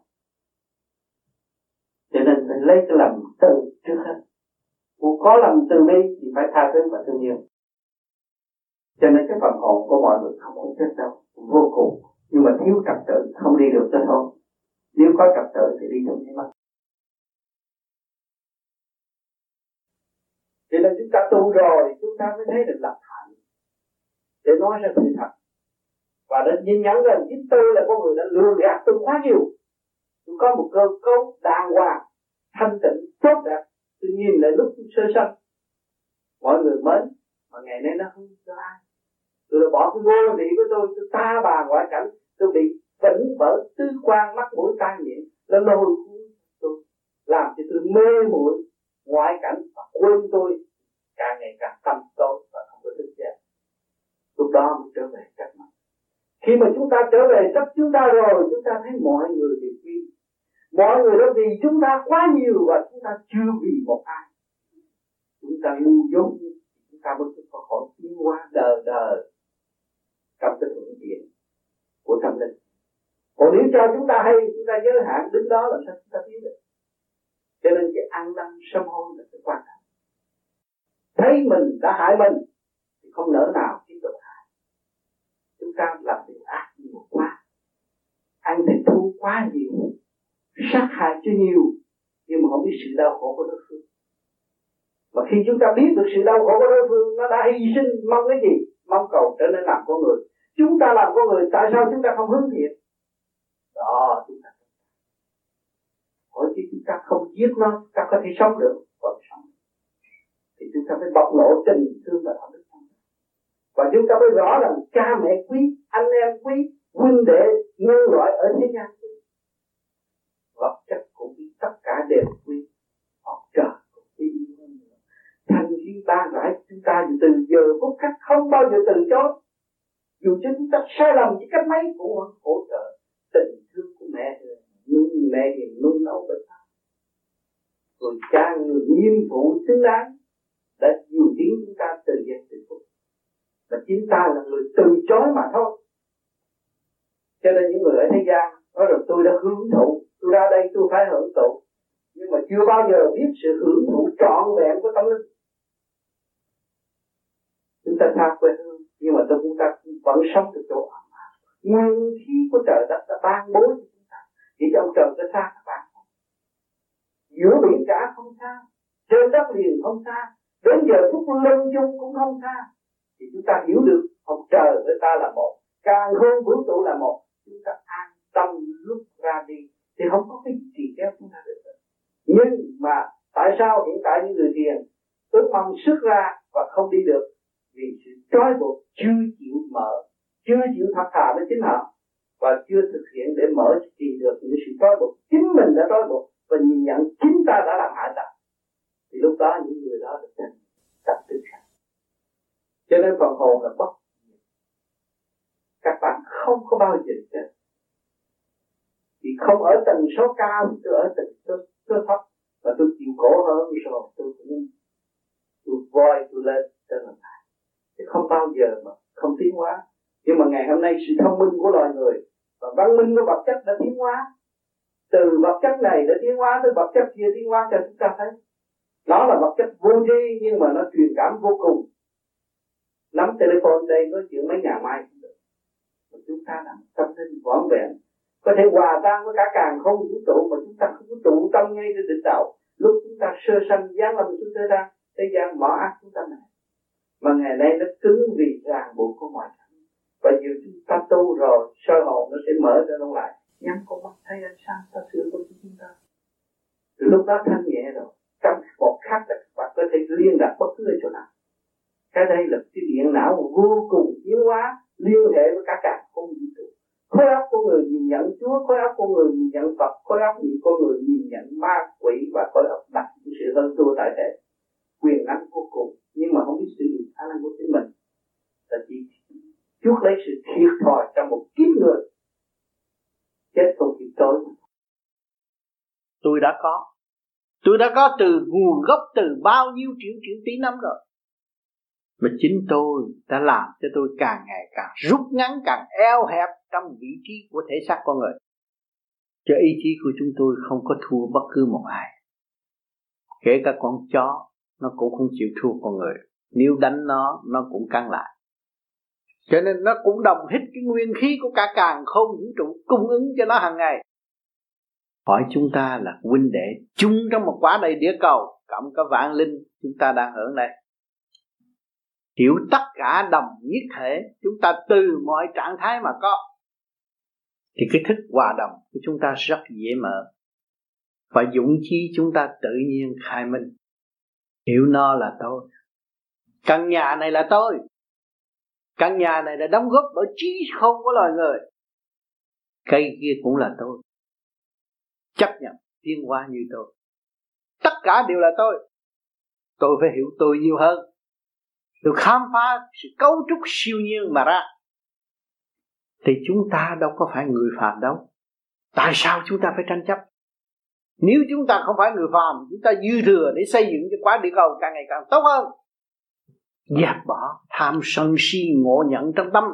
H: Cho nên phải lấy cái lòng từ trước hết. Muốn có lòng từ bi thì phải tha thứ và thương yêu. Cho nên cái phần hồn của mọi người không có chết đâu, vô cùng. Nhưng mà thiếu trật tự không đi được tới thôi. Nếu có trật tự thì đi trong thế mất. Cho nên chúng ta tu rồi, chúng ta mới thấy được lập hạnh để nói ra sự thật. Và để nhìn nhận rằng chính tôi là con người đã lừa gạt tôi quá nhiều. Tôi có một cơ cấu đàng hoàng, thanh tịnh, tốt đẹp. Tôi nhìn lại lúc tôi sơ sanh, mọi người mến, mà ngày nay nó không cho ai. Tôi đã bỏ cái vô vị của tôi, tôi ta bà ngoại cảnh, tôi bị tỉnh bởi tứ quan mắt mũi tai miệng, nó lôi cuốn tôi, làm cho tôi mê muội ngoại cảnh và quên tôi càng ngày càng tâm tối và không có thức giác. Lúc đó mình trở về cách mạng. Khi mà chúng ta trở về chấp chúng ta rồi, chúng ta thấy mọi người đều quý. Mọi người đã vì chúng ta quá nhiều và chúng ta chưa vì một ai. Chúng ta ngu dốt, chúng ta mới có khỏi tiến hóa đời đời trong cái thuận tiện của tâm linh. Còn nếu cho chúng ta hay, chúng ta giới hạn đứng đó là sao chúng ta tiến được. Cho nên cái ăn năn sám hối là cái quan trọng. Thấy mình đã hại mình thì không nỡ nào tiếp tục hại. Chúng ta làm điều ác nhiều quá, ăn thịt thú quá nhiều, sát hại cho nhiều, nhưng mà không biết sự đau khổ của đối phương. Mà khi chúng ta biết được sự đau khổ của đối phương, nó đã hy sinh mong cái gì, mong cầu trở nên làm con người. Chúng ta làm con người, tại sao chúng ta không hướng thiện? Đó, chúng ta hỏi chứ chúng ta không giết nó, chúng ta có thể sống được, còn sống thì chúng ta phải bộc lộ tình thương và đạo đức, và chúng ta mới rõ rằng cha mẹ quý, anh em quý, huynh đệ nhân loại ở thế gian quý, vật chất cũng quý, tất cả đều quý, họ trời cũng quý hơn nữa. Thành khi ban rãi chúng ta từ giờ phút khắc không bao giờ từ chối, dù cho chúng ta sai lầm chỉ cách mấy cũng hỗ trợ tình thương của mẹ, nuôi mẹ thì nuôi nấu bởi ta, rồi cha người nghiêm phụ xứng đáng đã dìu tiến chúng ta từ giây từ phút, và chính ta là người từ chối mà thôi. Cho nên những người ở thế gian nói rằng tôi đã hưởng thụ, tôi ra đây tôi phải hưởng thụ, nhưng mà chưa bao giờ biết sự hưởng thụ trọn vẹn của tâm linh. Chúng ta xa quê hương, nhưng mà tôi chúng ta vẫn sống từ chỗ ấm áp. Nguyên khí của trời đất đã ban bố cho chúng ta, chỉ cho ông trời có xa các bạn không? Giữa biển cả không xa, trên đất liền không xa, đến giờ phút lâm chung cũng không xa. Thì chúng ta hiểu được ông trời với ta là một, càng khôn vũ trụ là một, chúng ta an tâm lúc ra đi thì không có cái gì kéo chúng ta được. Nhưng mà tại sao hiện tại những người thiền ước mong xuất ra và không đi được? Vì sự trói buộc chưa chịu mở, chưa chịu thật thà với chính họ, và chưa thực hiện để mở tìm được những sự trói buộc chính mình đã trói buộc, và nhìn nhận chính ta đã làm hại ta. Thì lúc đó những người đó được thành tập tự sát. Cho nên phần hồn là bất diệt. Các bạn không có bao giờ chết. Vì không ở tầng số cao, tôi ở tầng số, số thấp, và tôi chịu khổ hơn rồi tôi cũng tôi voi tôi lên trở lại. Chứ không bao giờ mà không tiến hóa. Nhưng mà ngày hôm nay sự thông minh của loài người và văn minh của vật chất đã tiến hóa. Từ vật chất này đã tiến hóa tới vật chất kia tiến hóa cho chúng ta thấy. Nó là vật chất vô tri nhưng mà nó truyền cảm vô cùng. Nắm telephone đây nói chuyện mấy nhà mai cũng được. Mà chúng ta đã tâm linh vỏn vẹn, có thể hòa tan với cả càng không vũ trụ, mà chúng ta không có trụ tâm ngay trên đỉnh đầu. Lúc chúng ta sơ sanh giáng lâm xuống thế gian, thế gian mở ác chúng ta này. Mà ngày nay nó cứng vì ràng buộc của ngoại cảnh. Và dù chúng ta tu rồi, soi hồn nó sẽ mở ra nó lại. Nhắm con mắt thấy ánh sáng ta xưa của chúng ta. Từ lúc đó thanh nhẹ rồi, trong một khắc là các bạn có thể liên lạc bất cứ ở chỗ nào. Cái đây là cái điện não vô cùng tiến hóa, liên hệ với cả cả không vũ trụ. Khối óc của người nhìn nhận Chúa, khối óc của người nhìn nhận Phật, khối óc của người nhìn nhận ma quỷ, và khối óc đặt sự hơn thua tại thể. Quyền năng vô cùng, nhưng mà không biết sử dụng khả năng của chính mình. Là chỉ chuốc lấy sự thiệt thòi trong một kiếp người. Chết không kịp tối.
F: Tôi đã có. Tôi đã có từ nguồn gốc từ bao nhiêu triệu triệu tỷ năm rồi. Mà chính tôi đã làm cho tôi càng ngày càng rút ngắn, càng eo hẹp trong vị trí của thể xác con người. Cho ý chí của chúng tôi không có thua bất cứ một ai. Kể cả con chó, nó cũng không chịu thua con người. Nếu đánh nó, nó cũng căng lại. Cho nên nó cũng đồng hít cái nguyên khí của cả càn khôn vũ trụ cung ứng cho nó hàng ngày. Hỏi chúng ta là huynh đệ chung trong một quả đầy địa cầu, cộng cả vạn linh chúng ta đang hưởng đây. Hiểu tất cả đồng nhất thể, chúng ta từ mọi trạng thái mà có, thì cái thức hòa đồng của chúng ta rất dễ mở. Và dũng khí chúng ta tự nhiên khai minh. Hiểu nó là tôi. Căn nhà này là tôi. Căn nhà này là đóng góp bởi trí khôn của loài người. Cây kia cũng là tôi. Chấp nhận tiến hóa như tôi. Tất cả đều là tôi. Tôi phải hiểu tôi nhiều hơn. Tôi khám phá sự cấu trúc siêu nhiên mà ra. Thì chúng ta đâu có phải người phàm đâu. Tại sao chúng ta phải tranh chấp? Nếu chúng ta không phải người phàm, chúng ta dư thừa để xây dựng cho quả địa cầu càng ngày càng tốt hơn. Dẹp bỏ tham sân si ngộ nhận trong tâm,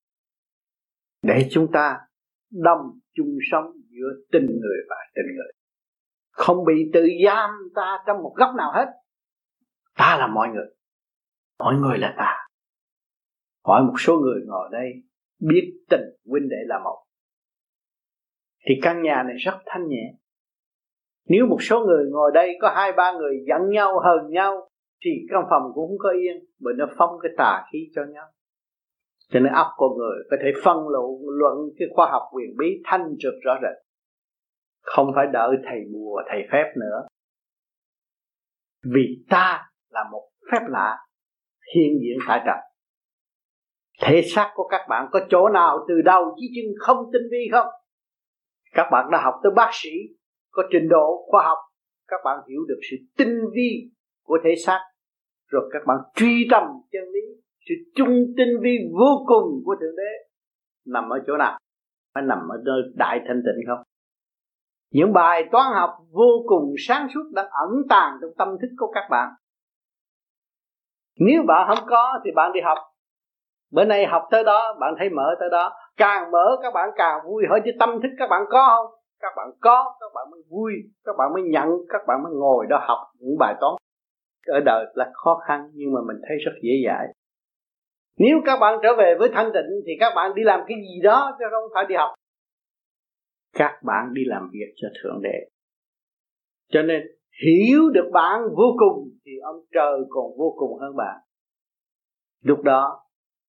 F: để chúng ta đồng chung sống giữa tình người và tình người, không bị tự giam ta trong một góc nào hết. Ta là mọi người, mọi người là ta. Hỏi một số người ngồi đây biết tình huynh đệ là một, thì căn nhà này rất thanh nhẹ. Nếu một số người ngồi đây có hai ba người giận nhau, hờn nhau, thì căn phòng cũng không có yên, bởi nó phong cái tà khí cho nhau.
C: Cho nên óc con người có thể phân luận luận cái khoa học huyền bí thanh trực rõ rệt. Không phải đợi thầy bùa thầy phép nữa. Vì ta là một phép lạ hiện diện tại trần. Thể xác của các bạn có chỗ nào từ đầu chí chân không tinh vi không? Các bạn đã học tới bác sĩ, có trình độ khoa học, các bạn hiểu được sự tinh vi của thể xác, rồi các bạn truy tầm chân lý, sự trung tinh vi vô cùng của Thượng Đế nằm ở chỗ nào? Phải nằm ở nơi đại thanh tịnh không? Những bài toán học vô cùng sáng suốt đang ẩn tàng trong tâm thức của các bạn. Nếu bạn không có thì bạn đi học. Bữa nay học tới đó, bạn thấy mở tới đó. Càng mở các bạn càng vui. Hỏi chứ tâm thức các bạn có không? Các bạn có, các bạn mới vui. Các bạn mới nhận, các bạn mới ngồi đó học những bài toán ở đời là khó khăn, nhưng mà mình thấy rất dễ dãi. Nếu các bạn trở về với thanh tịnh thì các bạn đi làm cái gì đó chứ không phải đi học. Các bạn đi làm việc cho Thượng Đế. Cho nên hiểu được bạn vô cùng thì ông trời còn vô cùng hơn bạn. Lúc đó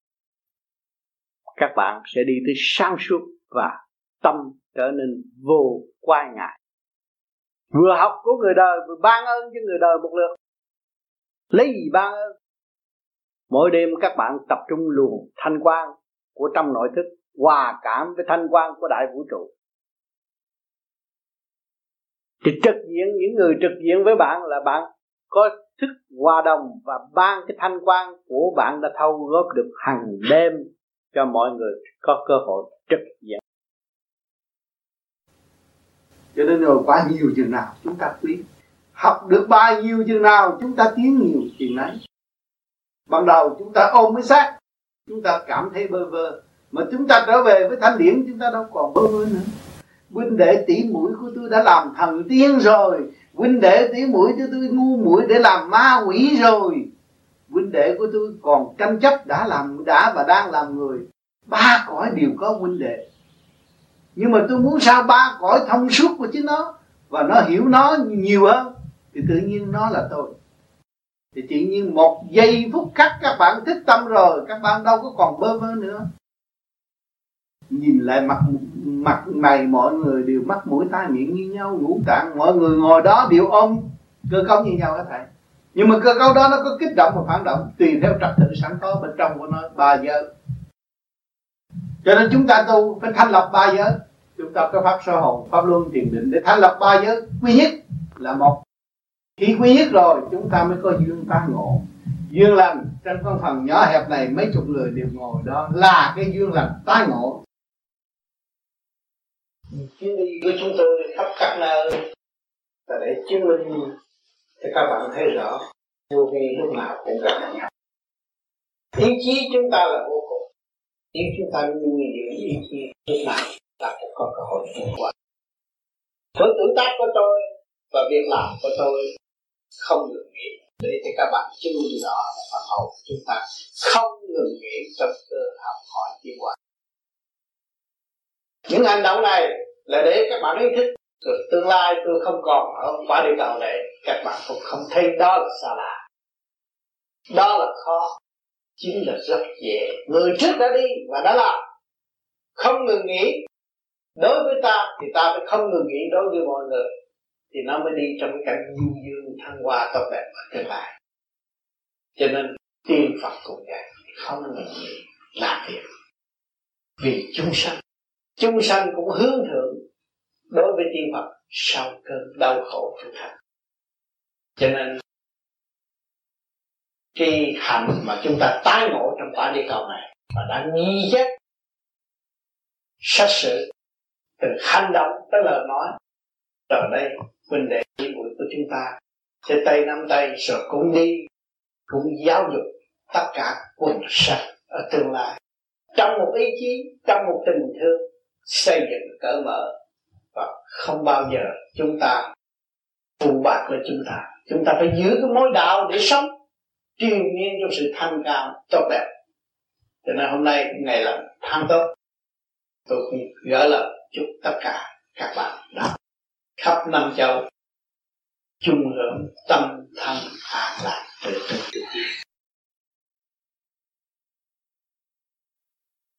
C: các bạn sẽ đi tới sáng suốt và tâm trở nên vô quái ngại. Vừa học của người đời vừa ban ơn cho người đời một lượt. Lấy gì ban ơn? Mỗi đêm các bạn tập trung luồng thanh quang của trong nội thức, hòa cảm với thanh quang của đại vũ trụ. Thì trực diện, những người trực diện với bạn là bạn có thức hòa đồng và ban cái thanh quang của bạn đã thâu góp được hàng đêm cho mọi người có cơ hội trực diện.
H: Cho nên rồi quá nhiều chừng nào chúng ta quý, học được bao nhiêu chừng nào chúng ta tiến nhiều chừng ấy. Ban đầu chúng ta ôm cái xác, chúng ta cảm thấy bơ vơ, mà chúng ta trở về với thanh điển chúng ta đâu còn bơ vơ nữa. Huynh đệ tỷ muội của tôi đã làm thần tiên rồi, huynh đệ tỷ muội của tôi ngu muội để làm ma quỷ rồi, huynh đệ của tôi còn tranh chấp đã làm đã và đang làm người. Ba cõi đều có huynh đệ, nhưng mà tôi muốn sao ba cõi thông suốt của chính nó và nó hiểu nó nhiều hơn thì tự nhiên nó là tôi. Thì tự nhiên một giây phút khắc các bạn thức tâm rồi, các bạn đâu có còn bơ vơ nữa. Nhìn lại mặt mặt mày mọi người đều mắt mũi tai miệng như nhau, ngũ tạng mọi người ngồi đó đều ôm cơ cấu như nhau hết thảy. Nhưng mà cơ cấu đó nó có kích động và phản động tùy theo trật tự sẵn có bên trong của nó ba giới. Cho nên chúng ta tu phải thanh lập ba giới. Chúng ta có pháp sơ hồn, pháp luân, thiền định để thanh lập ba giới quy nhất là một. Khi quy nhất rồi chúng ta mới có duyên tái ngộ. Duyên lành trong căn phòng nhỏ hẹp này mấy chục người đều ngồi đó là cái duyên lành tái ngộ.
D: Chuyến đi của chúng tôi khắp các nơi là để chứng minh thì các bạn thấy rõ vô vi lúc nào cũng gặp nhau. Ý chí chúng ta là vô cùng, nếu chúng ta nuôi dưỡng ý chí lúc nào ta cũng có cơ hội vượt qua. Với tuổi tác của tôi và việc làm của tôi không ngừng nghỉ để cho các bạn chứng minh rõ là Phật hậu chúng ta không ngừng nghỉ trong cơ học hỏi tiến hóa. Những hành động này là để các bạn ý thức rồi tương lai tôi không còn ở quả địa cầu này, các bạn cũng không thấy đó là xa lạ, đó là khó, chính là rất dễ. Người trước đã đi và đã làm, không ngừng nghỉ. Đối với ta thì ta phải không ngừng nghỉ đối với mọi người, thì nó mới đi trong cái cảnh du dương thăng hoa tốt đẹp ở tương lai. Cho nên tiên Phật cũng vậy, không ngừng nghỉ làm việc vì chúng sanh. Chúng sanh cũng hướng thượng đối với tiên Phật sau cơn đau khổ thực hành. Cho nên cái hành mà chúng ta tái ngộ trong quả địa cầu này và đã nghi chất sách sử từ hành động tới lời nói, rồi đây huynh đệ tỷ muội của chúng ta sẽ tay nắm tay rồi cũng đi cũng giáo dục tất cả quần sanh ở tương lai trong một ý chí, trong một tình thương xây dựng cởi mở, và không bao giờ chúng ta phụ bạc lên chúng ta. Chúng ta phải giữ cái mối đạo để sống triền miên trong sự thanh cao tốt đẹp. Cho nên hôm nay ngày là tháng tốt, tôi cũng gửi lời chúc tất cả các bạn đã khắp năm châu chung hưởng tâm thanh an lạc từ từ.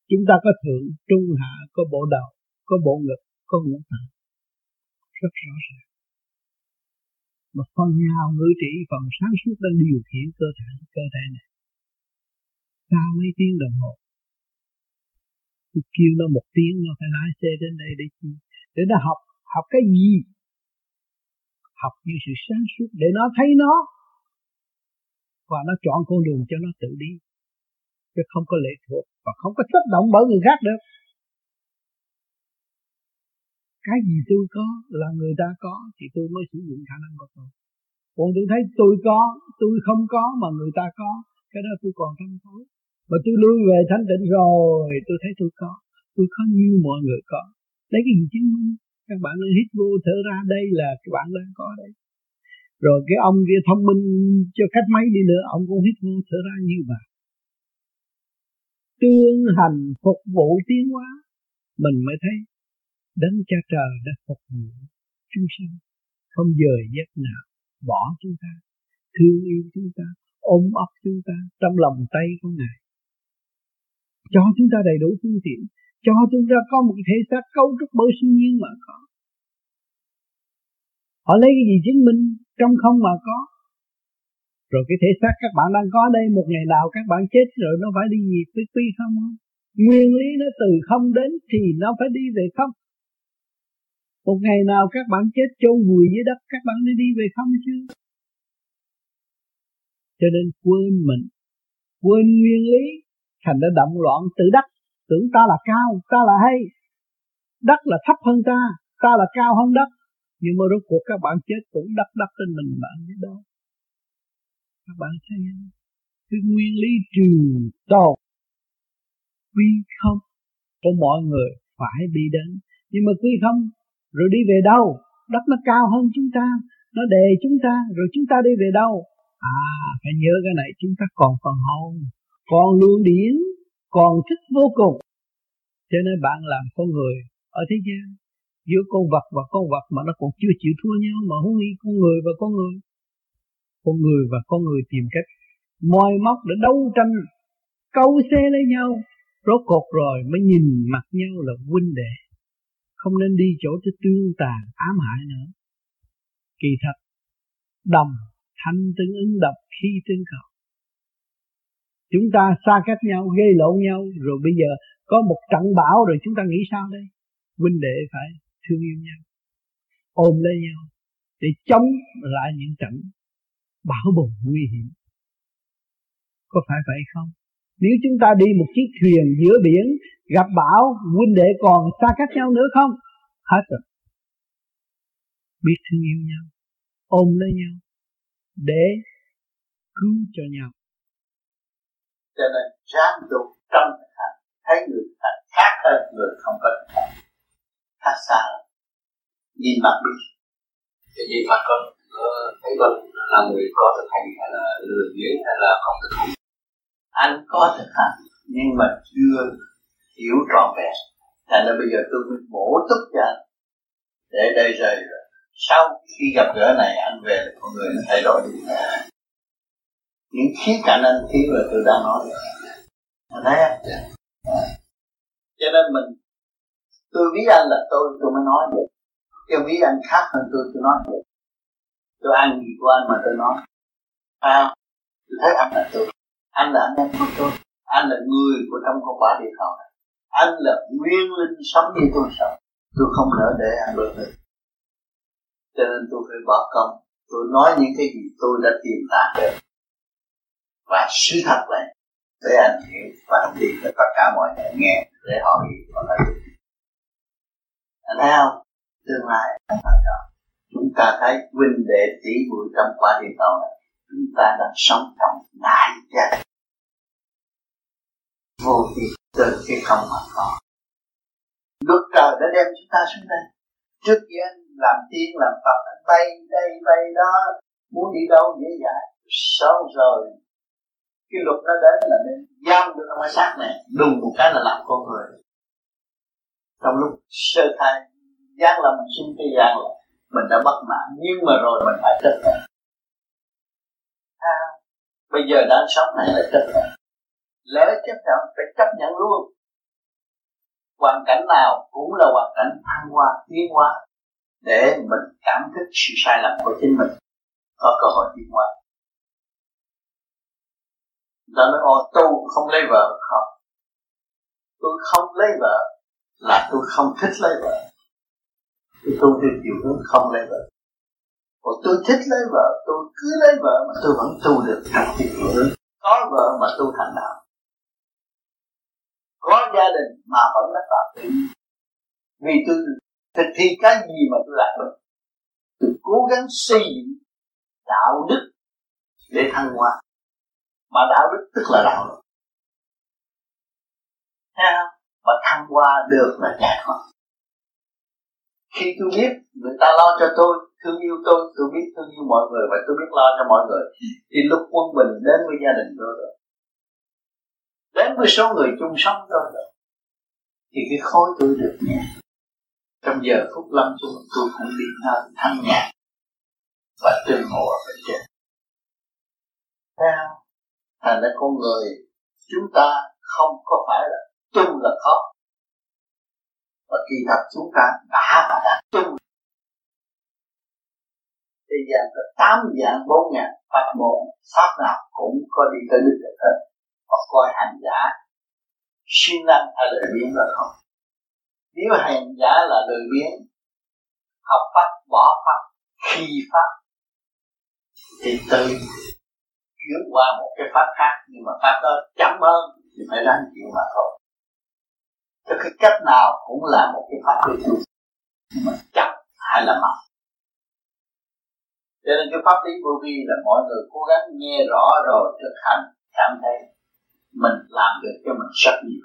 C: Chúng ta có thượng, trung, hạ, có bộ đầu, có bộ ngực, có ngũ tạng, rất rõ ràng. Mà phần nào ngữ trị, phần sáng suốt đang điều khiển cơ thể, cơ thể này. Sau mấy tiếng đồng hồ, tôi kêu nó một tiếng, nó phải lái xe đến đây để chi? Để nó học, học cái gì? Học như sự sáng suốt để nó thấy nó, và nó chọn con đường cho nó tự đi, chứ không có lệ thuộc và không có tác động bởi người khác được. Cái gì tôi có là người ta có thì tôi mới sử dụng khả năng của tôi. Còn tôi thấy tôi có, tôi không có mà người ta có, cái đó tôi còn trong tối. Mà tôi lui về thanh tịnh rồi, tôi thấy tôi có, tôi có như mọi người có. Lấy cái gì chứng minh? Các bạn đang hít vô thở ra, đây là các bạn đang có đây. Rồi cái ông kia thông minh cho cách mấy đi nữa, ông cũng hít vô thở ra như vậy. Tương hành phục vụ tiến hóa, mình mới thấy Đấng Cha Trời đã phục vụ chúng sanh, không dời giấc nào bỏ chúng ta, thương yêu chúng ta, ôm ấp chúng ta trong lòng tay của Ngài, cho chúng ta đầy đủ phương tiện, cho chúng ta có một thể xác cấu trúc bởi siêu nhiên mà có. Họ lấy cái gì chứng minh? Trong không mà có. Rồi cái thể xác các bạn đang có đây, một ngày nào các bạn chết rồi nó phải đi gì? Phải quy không không? Nguyên lý nó từ không đến thì nó phải đi về không. Một ngày nào các bạn chết chôn vùi dưới đất, các bạn mới đi về không chứ. Cho nên quên mình, quên nguyên lý, thành ra động loạn tự đắc, tưởng ta là cao, ta là hay, đất là thấp hơn ta, ta là cao hơn đất. Nhưng mà rốt cuộc các bạn chết cũng đắp đắp trên mình bạn biết đâu. Các bạn thấy cái nguyên lý trừ tồn quy không của mọi người phải đi đến. Nhưng mà quy không rồi đi về đâu? Đất nó cao hơn chúng ta, nó đè chúng ta, rồi chúng ta đi về đâu? À, phải nhớ cái này, chúng ta còn phần hồn, còn luồng điển, còn thức vô cùng. Cho nên bạn làm con người ở thế gian, giữa con vật và con vật mà nó còn chưa chịu thua nhau, mà huống chi con người và con người. Con người và con người tìm cách moi móc để đấu tranh, câu xé lấy nhau, rốt cuộc rồi mới nhìn mặt nhau là huynh đệ. Không nên đi chỗ tới tương tàn ám hại nữa. Kỳ thật đồng thanh tương ứng độc khi tương cầu. Chúng ta xa cách nhau, gây lộn nhau, rồi bây giờ có một trận bão rồi chúng ta nghĩ sao đây? Huynh đệ phải thương yêu nhau, ôm lấy nhau để chống lại những trận bão bùng nguy hiểm. Có phải vậy không? Nếu chúng ta đi một chiếc thuyền giữa biển, gặp bão, huynh đệ còn xa cách nhau nữa không? Hết rồi. Biết thương yêu nhau, ôm lấy nhau để cứu cho nhau.
D: Cho nên ráng tu trong thực hành, thấy người thành khác hơn người không có thực hành, khác xa lắm. Nhìn mặt đi.
I: Cái gì mà con thấy con là người có thực hành hay là lừa dối hay là không thực hành?
D: Anh có thực hành nhưng mà chưa hiểu trọn vẹn. Thành ra bây giờ tôi mới bổ túc cho anh. Để đây rồi sau khi gặp gỡ này anh về là con người nó thay đổi đi. Những khía cạnh anh thiếu là tôi đã nói rồi. Anh thấy không? Cho nên mình, tôi biết anh là tôi, tôi mới nói vậy. Chứ biết anh khác hơn tôi, tôi nói vậy. Tôi ăn gì của anh mà tôi nói. À, tôi thấy anh là tôi. Anh là anh em của tôi. Anh là người của trong con quả địa cầu này. Anh là nguyên linh sống như tôi sống. Tôi không nỡ để anh bớt được. Cho nên tôi phải bỏ công. Tôi nói những cái gì tôi đã tìm đạt được. Và sự thật này để anh hiểu và anh đi cho tất cả mọi người nghe để họ hiểu và họ hiểu. Anh thấy không? Tương lai không phải đó. Chúng ta thấy huynh đệ tỷ muội trong quả địa cầu này, chúng ta đang sống trong đại gia đình vô tình từ cái không mà có. Luật trời đã đem chúng ta xuống đây. Trước kia anh làm tiên làm Phật, anh bay đây bay đó, muốn đi đâu dễ dàng. Sau rồi cái luật nó đến là nên giam được trong cái xác này, đùng một cái là làm con người. Trong lúc sơ thai gian là mình xin cái gian là mình đã bất mãn, nhưng mà rồi mình phải chấp nhận. À, bây giờ đang sống này là chấp nhận. Lỡ chấp nhận phải chấp nhận luôn. hoàn cảnh nào cũng là hoàn cảnh thăng hoa, tiến hóa, để mình cảm thức sự sai lầm của chính mình, có cơ hội tiến hóa. Đó nói ô tu không lấy vợ, không, tôi không lấy vợ là tôi không thích lấy vợ, tôi tu theo chiều hướng không lấy vợ. Còn tôi thích lấy vợ, tôi cứ lấy vợ mà tôi vẫn tu được trong chiều hướng có vợ mà tu thành đạo, có gia đình mà vẫn đắc đạo tự nhiên. Vì tôi thực thi cái gì mà tôi làm được, tôi cố gắng xây dựng đạo đức để thăng hoa. Mà đạo đức tức là đạo đức, thấy không? Mà thăng hoa được là giải thoát. Khi tôi biết người ta lo cho tôi, thương yêu tôi, tôi biết thương yêu mọi người và tôi biết lo cho mọi người, thì lúc quân bình đến với gia đình tôi rồi, đến với số người chung sống tôi rồi, thì cái khối tôi được nhẹ. Trong giờ phút lâm chung tôi cũng đi nơi thanh nhạc và tương ngộ ở bên trên. Thấy không? Thành ra con người chúng ta không có phải là tu là khó, và kỳ thật chúng ta đã và đã tu. Thế gian có tám dạng bốn ngàn pháp môn, pháp nào cũng có đi tới đích được hết. Và coi hành giả siêng năng hay lười biếng là không. Nếu hành giả là lười biếng, học pháp bỏ pháp, khi pháp thì tự chuyển qua một cái pháp khác, nhưng mà pháp đó chậm hơn thì phải ráng chịu mà thôi. Cho cái cách nào cũng là một cái pháp để tu, nhưng mà chậm hay là mạnh. Cho nên cái pháp lý vô vi là mọi người cố gắng nghe rõ rồi thực hành, cảm thấy mình làm được cho mình rất nhiều.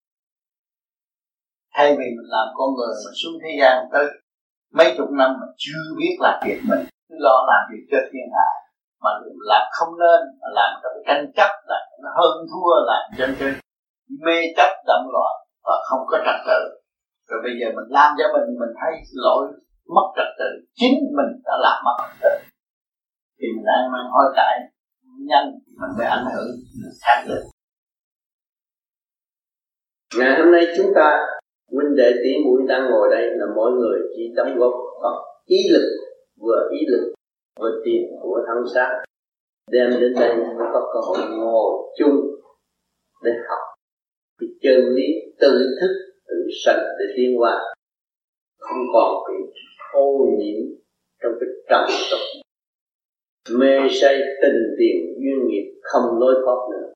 D: Thay vì mình làm con người mà xuống thế gian tới mấy chục năm mà chưa biết làm việc, mình cứ lo làm việc cho thiên hạ, mà làm không nên, mà làm cho cái tranh chấp, là nó hơn thua, làm cho cái mê chấp đậm loạn và không có trật tự. Rồi bây giờ mình làm cho mình mình thấy lỗi mất trật tự, chính mình đã làm mất trật tự, thì mình đang mang hối cải nhanh, mình mới ảnh hưởng người khác được.
J: Ngày hôm nay chúng ta huynh đệ tỷ muội đang ngồi đây là mỗi người chỉ đóng góp bằng ý lực, vừa ý lực vừa tiền của thân xác, đem đến đây mới có cơ hội ngồi chung để học cái chân lý tự thức tự sanh để tiến hóa, không còn bị ô nhiễm trong cái trầm tục mê say tình tiền duyên nghiệp không lối thoát nữa.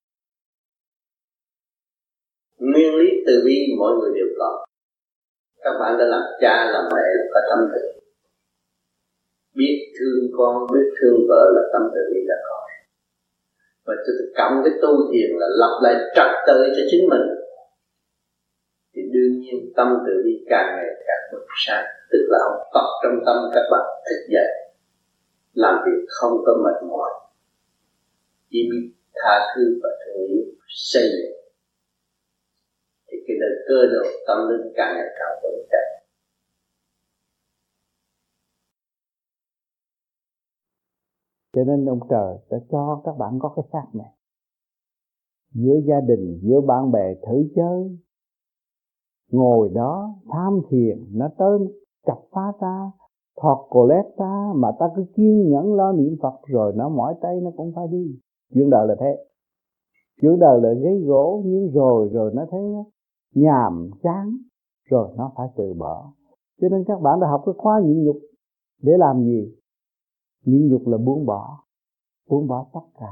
J: Nguyên lý từ bi mọi người đều có. Các bạn đã làm cha làm mẹ là có tâm từ, biết thương con biết thương vợ là tâm từ bi đã có. Và tôi cộng cái tu thiền là lập lại trật tự cho chính mình, thì đương nhiên tâm từ bi càng ngày càng bừng sáng. Tức là học tập trong tâm các bạn thức dậy, làm việc không có mệt mỏi, chỉ biết tha thứ và thương yêu xây dựng, thì cái đời cơ độ tâm linh càng ngày càng vững chắc.
F: Cho nên ông trời đã cho các bạn có cái xác này. Giữa gia đình, giữa bạn bè thử chơi, ngồi đó tham thiền, nó tới chặt phá ta, thọt cồ lét ta, mà ta cứ kiên nhẫn lo niệm Phật rồi nó mỏi tay nó cũng phải đi. Chuyện đời là thế. Chuyện đời là ghế gỗ, nhưng rồi rồi nó thấy nó nhàm chán, rồi nó phải từ bỏ. Cho nên các bạn đã học cái khóa nhịn nhục để làm gì? Nhịn nhục là buông bỏ, buông bỏ tất cả.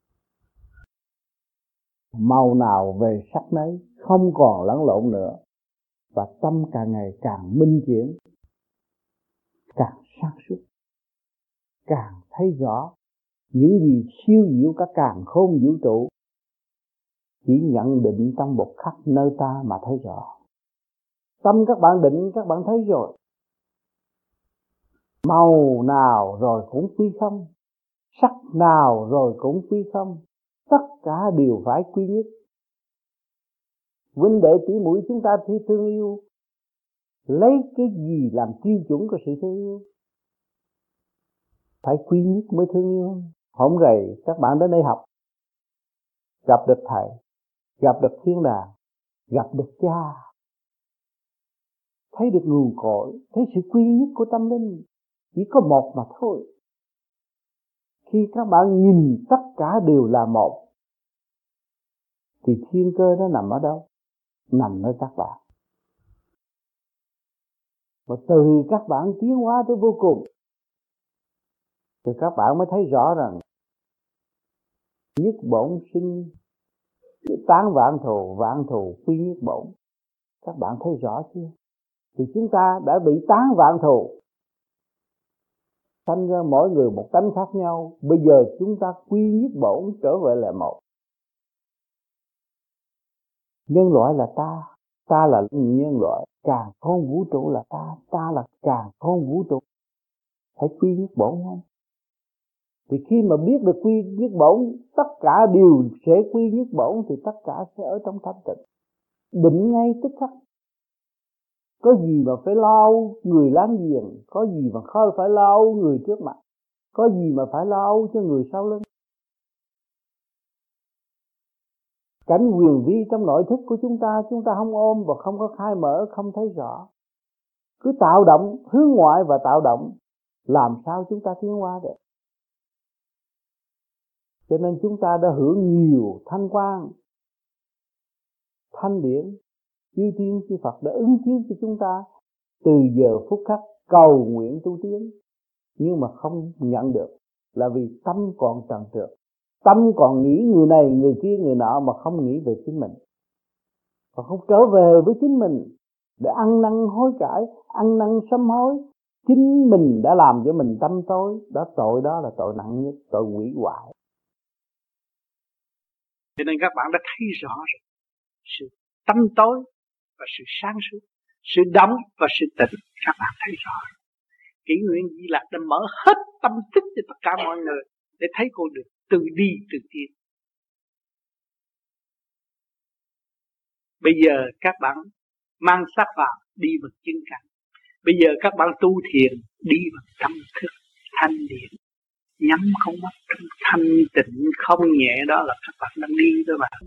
F: Màu nào về sắc nấy, không còn lẫn lộn nữa. Và tâm càng ngày càng minh chuyển, càng sáng suốt, càng thấy rõ những gì siêu diệu cả càn khôn vũ trụ. Chỉ nhận định trong một khắc nơi ta mà thấy rõ. Tâm các bạn định, các bạn thấy rồi. Màu nào rồi cũng quy không, sắc nào rồi cũng quy không, tất cả đều phải quy nhất. Huynh đệ tỷ muội chúng ta thì thương yêu, lấy cái gì làm tiêu chuẩn của sự thương yêu? Phải quy nhất mới thương yêu. Hôm rồi các bạn đến đây học, gặp được thầy, gặp được thiên đàng, gặp được cha,
C: thấy được nguồn cội, thấy sự quy nhất của tâm linh, chỉ có một mà thôi. Khi các bạn nhìn tất cả đều là một, thì thiên cơ nó nằm ở đâu? Nằm ở các bạn. Và từ các bạn tiến hóa tới vô cùng, thì các bạn mới thấy rõ rằng nhất bổn sinh tán vạn thù, vạn thù quy nhất bổn. Các bạn thấy rõ chưa? Thì chúng ta đã bị tán vạn thù, thành ra mỗi người một tánh khác nhau. Bây giờ chúng ta quy nhất bổn, trở về là một. Nhân loại là ta, ta là nhân loại, càn khôn vũ trụ là ta, ta là càn khôn vũ trụ. Phải quy nhất bổn không? Thì khi mà biết được quy nhất bổn, tất cả đều sẽ quy nhất bổn, thì tất cả sẽ ở trong thanh tịnh, định ngay tức khắc. Có gì mà phải lo người láng giềng, có gì mà không phải lo người trước mặt, có gì mà phải lo cho người sau lưng. Cảnh huyền vi trong nội thức của chúng ta, chúng ta không ôm và không có khai mở, không thấy rõ. Cứ tạo động, hướng ngoại và tạo động, làm sao chúng ta tiến hóa được? Cho nên chúng ta đã hưởng nhiều thanh quan, thanh điển, chư thiên chư Phật đã ứng chiếu cho chúng ta từ giờ phút khắc cầu nguyện tu tiến, nhưng mà không nhận được, là vì tâm còn trần trượt, tâm còn nghĩ người này người kia người nọ mà không nghĩ về chính mình, và không trở về với chính mình để ăn năn hối cải, ăn năn sám hối. Chính mình đã làm cho mình tâm tối, đó tội, đó là tội nặng nhất, tội hủy hoại.
H: Cho nên các bạn đã thấy rõ rồi sự tâm tối và sự sáng suốt, sự động và sự tịnh. Các bạn thấy rõ. Kỷ Nguyên Di Lạc đã mở hết tâm thức cho tất cả mọi người để thấy con đường từ đi từ tiến. Bây giờ các bạn mang xác vào đi bằng chân cảnh. Bây giờ các bạn tu thiền đi bằng tâm thức thanh điển, nhắm con mắt trong thanh tịnh không nhẹ, đó là các bạn đang đi đó mà.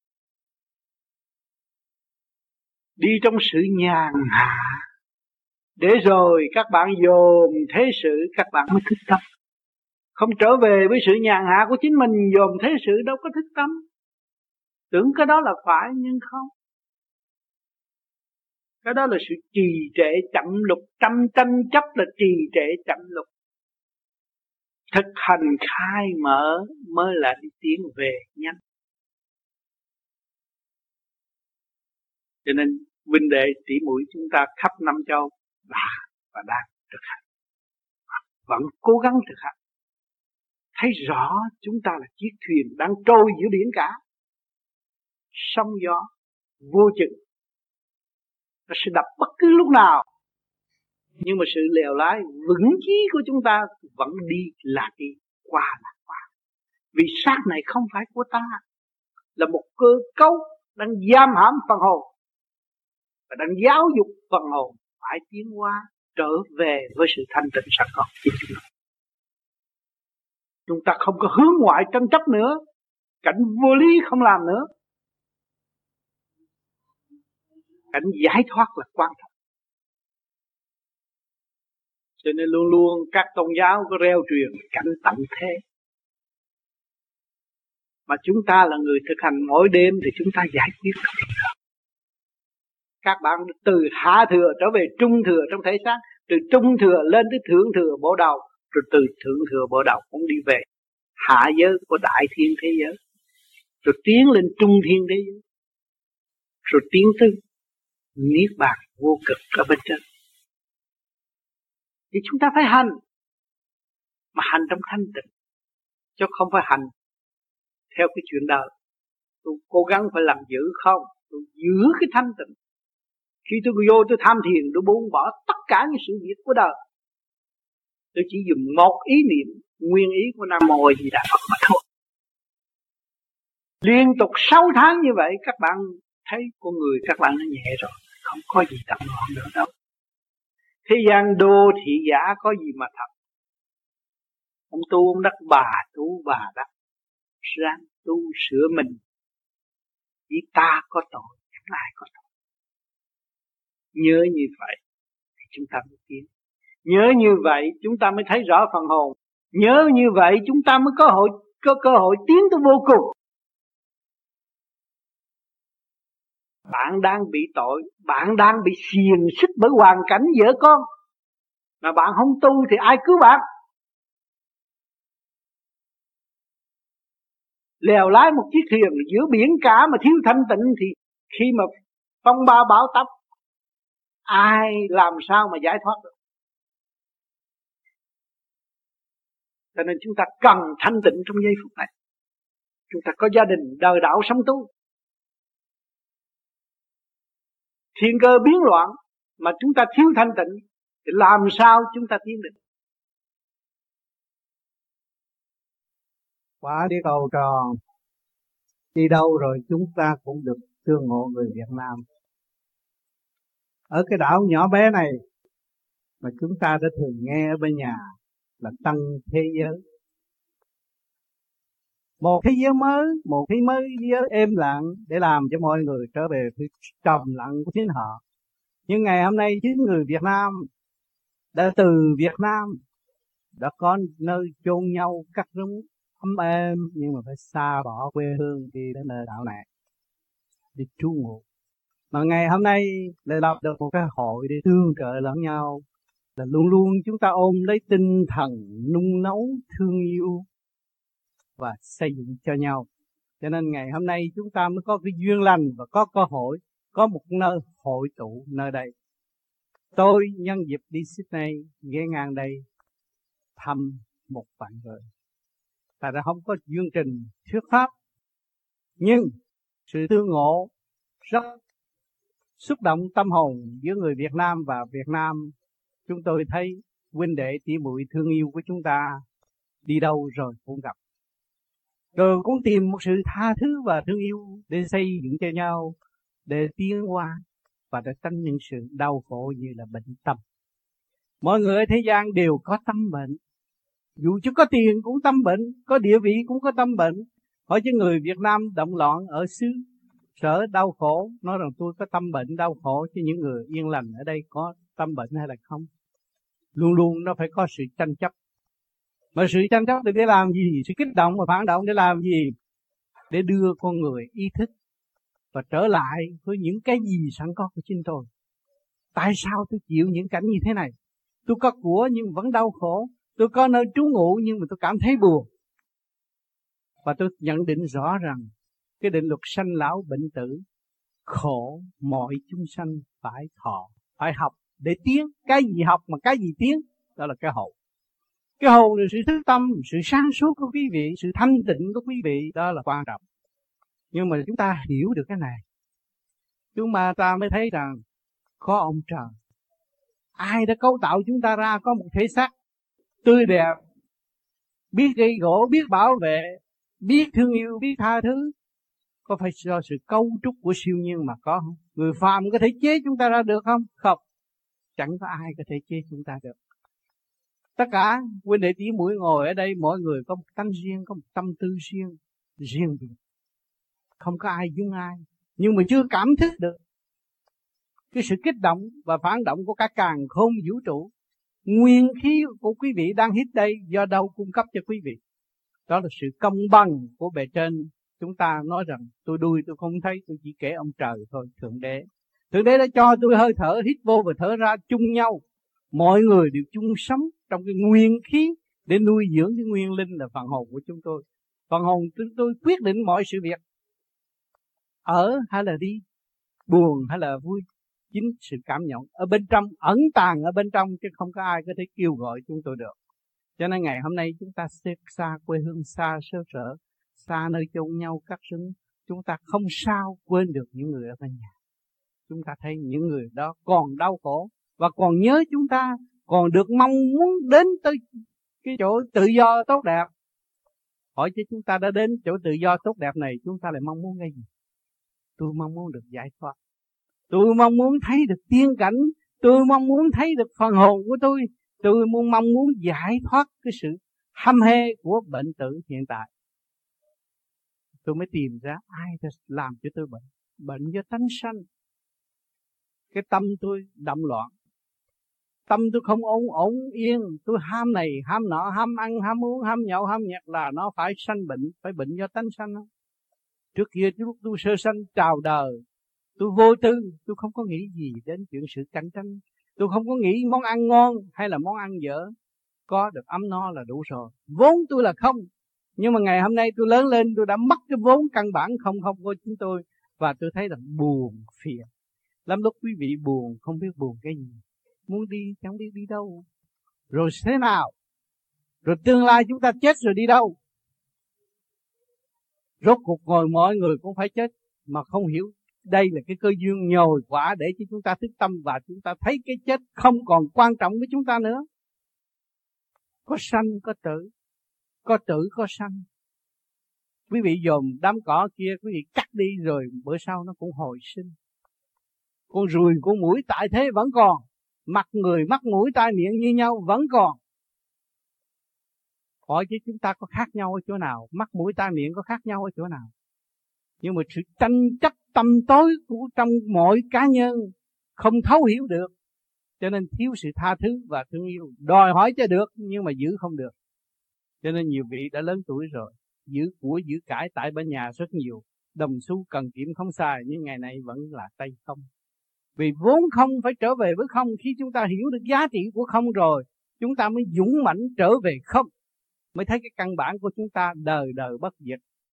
H: Đi trong sự nhàn hạ, để rồi các bạn dồn thế sự, các bạn mới thức tâm. Không trở về với sự nhàn hạ của chính mình, dồn thế sự đâu có thức tâm. Tưởng cái đó là phải nhưng không. Cái đó là sự trì trệ chậm lục, trăm tranh chấp là trì trệ chậm lục. Thực hành khai mở mới là đi tiến về nhanh. Cho nên huynh đệ tỷ muội chúng ta khắp năm châu đã và đang thực hành, vẫn cố gắng thực hành. Thấy rõ chúng ta là chiếc thuyền đang trôi giữa biển cả, sóng gió vô chừng, nó sẽ đập bất cứ lúc nào. Nhưng mà sự lèo lái vững chí của chúng ta vẫn đi là đi, qua là qua. Vì xác này không phải của ta, là một cơ cấu đang giam hãm phần hồn và đang giáo dục phần hồn phải tiến hóa trở về với sự thanh tịnh sẵn có của chúng ta. Chúng ta không có hướng ngoại tranh chấp nữa, cảnh vô lý không làm nữa. Cảnh giải thoát là quan trọng. Cho nên luôn luôn các tôn giáo có reo truyền cảnh tận thế. Mà chúng ta là người thực hành mỗi đêm thì chúng ta giải quyết được. Các bạn từ hạ thừa trở về trung thừa trong thể xác, từ trung thừa lên tới thượng thừa bộ đầu, rồi từ thượng thừa bộ đầu cũng đi về hạ giới của đại thiên thế giới, rồi tiến lên trung thiên thế giới, rồi tiến tới niết bàn vô cực ở bên trên. Thì chúng ta phải hành, mà hành trong thanh tịnh, chứ không phải hành theo cái chuyện đời. Tôi cố gắng phải làm giữ không, tôi giữ cái thanh tịnh. Khi tôi vô tôi tham thiền, tôi buông bỏ tất cả những sự việc của đời. Tôi chỉ dùng một ý niệm nguyên ý của Nam Mô A Di Đà Phật mà thôi. Liên tục sáu tháng như vậy, các bạn thấy con người các bạn nó nhẹ rồi, không có gì tận loạn nữa đâu. Thế gian đô thị giả có gì mà thật. Ông tu ông đắc, bà tu bà đắc, ráng tu sửa mình. Chỉ ta có tội, chẳng ai có tội.
K: Nhớ như vậy thì chúng ta mới tiến. Nhớ như vậy chúng ta mới thấy rõ phần hồn. Nhớ như vậy chúng ta mới có hội có cơ hội tiến tới vô cùng. Bạn đang bị tội, bạn đang bị xiềng xích bởi hoàn cảnh vợ con, mà bạn không tu thì ai cứu bạn? Lèo lái một chiếc thuyền giữa biển cả mà thiếu thanh tịnh thì khi mà phong ba bão táp, ai làm sao mà giải thoát được? Cho nên chúng ta cần thanh tịnh trong giây phút này. Chúng ta có gia đình đời đạo sống tu. Thiên cơ biến loạn mà chúng ta thiếu thanh tịnh thì làm sao chúng ta tiến được?
F: Quả địa cầu tròn, đi đâu rồi chúng ta cũng được tương ngộ người Việt Nam. Ở cái đảo nhỏ bé này mà chúng ta đã thường nghe ở bên nhà là tăng thế giới. Một thế giới mới, một thế mới giới êm lặng để làm cho mọi người trở về với trầm lặng của chính họ. Nhưng ngày hôm nay chính người Việt Nam đã từ Việt Nam đã có nơi chôn nhau cắt rúng ấm êm, nhưng mà phải xa bỏ quê hương đi đến nơi đảo này đi trú ngụ. Mà ngày hôm nay lại lập được một cái hội để tương trợ lẫn nhau, là luôn luôn chúng ta ôm lấy tinh thần nung nấu thương yêu và xây dựng cho nhau. Cho nên ngày hôm nay chúng ta mới có cái duyên lành và có cơ hội, có một nơi hội tụ nơi đây. Tôi nhân dịp đi Sydney ghé ngang đây thăm một vài người. Ta đã không có chương trình thuyết pháp, nhưng sự tương ngộ rất xúc động tâm hồn giữa người Việt Nam và Việt Nam. Chúng tôi thấy huynh đệ tỷ muội thương yêu của chúng ta đi đâu rồi cũng gặp, rồi cũng tìm một sự tha thứ và thương yêu để xây dựng cho nhau, để tiến qua và để tránh những sự đau khổ như là bệnh tâm. Mọi người ở thế gian đều có tâm bệnh, dù chứ có tiền cũng tâm bệnh, có địa vị cũng có tâm bệnh. Hỏi chứ người Việt Nam động loạn ở xứ sở đau khổ, nói rằng tôi có tâm bệnh đau khổ, chứ những người yên lành ở đây có tâm bệnh hay là không? Luôn luôn nó phải có sự tranh chấp. Mà sự tranh chấp để làm gì? Sự kích động và phản động để làm gì? Để đưa con người ý thức và trở lại với những cái gì sẵn có của chính tôi. Tại sao tôi chịu những cảnh như thế này? Tôi có của nhưng vẫn đau khổ. Tôi có nơi trú ngụ nhưng mà tôi cảm thấy buồn. Và tôi nhận định rõ rằng cái định luật sanh lão bệnh tử, khổ mọi chúng sanh phải thọ, phải học để tiến. Cái gì học mà cái gì tiến? Đó là cái hồn. Cái hồn là sự thức tâm, sự sáng suốt của quý vị, sự thanh tịnh của quý vị, đó là quan trọng. Nhưng mà chúng ta hiểu được cái này, chúng ta mới thấy rằng có ông trời. Ai đã cấu tạo chúng ta ra có một thể xác tươi đẹp, biết gây gỗ, biết bảo vệ, biết thương yêu, biết tha thứ. Có phải do sự cấu trúc của siêu nhiên mà có không? Người phàm có thể chế chúng ta ra được không? Không. Chẳng có ai có thể chế chúng ta được. Tất cả huynh đệ tỷ muội ngồi ở đây, mỗi người có một tánh riêng, có một tâm tư riêng, riêng biệt. Không có ai giống ai, nhưng mà chưa cảm thức được cái sự kích động và phản động của cả càn khôn vũ trụ. Nguyên khí của quý vị đang hít đây do đâu cung cấp cho quý vị? Đó là sự công bằng của bề trên. Chúng ta nói rằng tôi đuôi tôi không thấy, tôi chỉ kể ông trời thôi. Thượng đế Thượng đế đã cho tôi hơi thở, hít vô và thở ra chung nhau. Mọi người đều chung sống trong cái nguyên khí để nuôi dưỡng cái nguyên linh là phần hồn của chúng tôi. Phần hồn chúng tôi quyết định mọi sự việc, ở hay là đi, buồn hay là vui. Chính sự cảm nhận ở bên trong, ẩn tàng ở bên trong, chứ không có ai có thể kêu gọi chúng tôi được. Cho nên ngày hôm nay chúng ta xếp xa quê hương, xa xứ sở, xa nơi chôn nhau cắt rúng, chúng ta không sao quên được những người ở bên nhà. Chúng ta thấy những người đó còn đau khổ và còn nhớ chúng ta, còn được mong muốn đến tới cái chỗ tự do tốt đẹp. Hỏi chứ chúng ta đã đến chỗ tự do tốt đẹp này, chúng ta lại mong muốn cái gì? Tôi mong muốn được giải thoát. Tôi mong muốn thấy được tiên cảnh. Tôi mong muốn thấy được phần hồn của tôi. Tôi muốn mong muốn giải thoát cái sự hăm hê của bệnh tử hiện tại. Tôi mới tìm ra ai đã làm cho tôi bệnh. Bệnh do tánh sanh.
K: cái tâm tôi động loạn. Tâm tôi không ổn ổn yên, tôi ham này, ham nọ, ham ăn, ham uống, ham nhậu, ham nhạc là nó phải sanh bệnh, phải bệnh do tánh sanh đó. Trước kia lúc tôi sơ sanh chào đời, tôi vô tư, tôi không có nghĩ gì đến chuyện sự cạnh tranh. Tôi không có nghĩ món ăn ngon hay là món ăn dở, có được ấm no là đủ rồi. Vốn tôi là không. Nhưng mà ngày hôm nay tôi lớn lên, tôi đã mất cái vốn căn bản không không của chúng tôi. Và tôi thấy là buồn phiền. Lắm lúc quý vị buồn, không biết buồn cái gì. Muốn đi, chẳng biết đi đâu. Rồi thế nào? Rồi tương lai chúng ta chết rồi đi đâu? Rốt cuộc ngồi mọi người cũng phải chết. Mà không hiểu đây là cái cơ duyên nhồi quả để cho chúng ta thức tâm. Và chúng ta thấy cái chết không còn quan trọng với chúng ta nữa. Có sanh, có tử. Có tử, có sanh. Quý vị dòm đám cỏ kia, quý vị cắt đi rồi bữa sau nó cũng hồi sinh. Con ruồi, con muỗi tại thế vẫn còn. Mặt người, mắt mũi, tai miệng như nhau vẫn còn. Hỏi chứ chúng ta có khác nhau ở chỗ nào? Mắt mũi tai miệng có khác nhau ở chỗ nào? Nhưng mà sự tranh chấp tâm tối của trong mọi cá nhân không thấu hiểu được. Cho nên thiếu sự tha thứ và thương yêu. Đòi hỏi cho được nhưng mà giữ không được. Cho nên nhiều vị đã lớn tuổi rồi, giữ của giữ cải tại bên nhà rất nhiều. Đồng xu cần kiệm không xài, nhưng ngày nay vẫn là tay không. Vì vốn không phải trở về với không. Khi chúng ta hiểu được giá trị của không rồi, chúng ta mới dũng mãnh trở về không. Mới thấy cái căn bản của chúng ta đời đời bất diệt.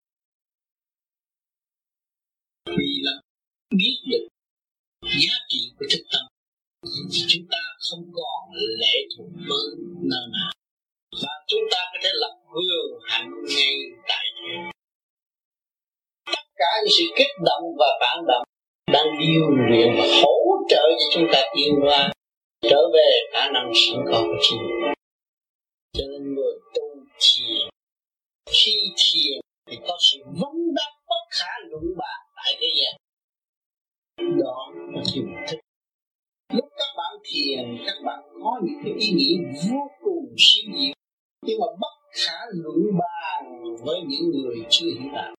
D: Vì là biết được giá trị của thức tâm, chúng ta không còn lệ thuộc với nơi nào, và chúng ta có thể lập hương hạnh ngay tại thế. Tất cả những sự kích động và phản động đang điều luyện và hỗ trợ cho chúng ta tiến hóa trở về khả năng sẵn có của chính mình. Cho nên người tu thiền, khi thiền thì có sự vấn đáp bất khả luận bàn tại thế gian. Đó là thiền thức. Lúc các bạn thiền, các bạn có những cái ý nghĩ vô cùng siêu diệu, nhưng mà bất khả luận bàn với những người chưa hiểu đạo.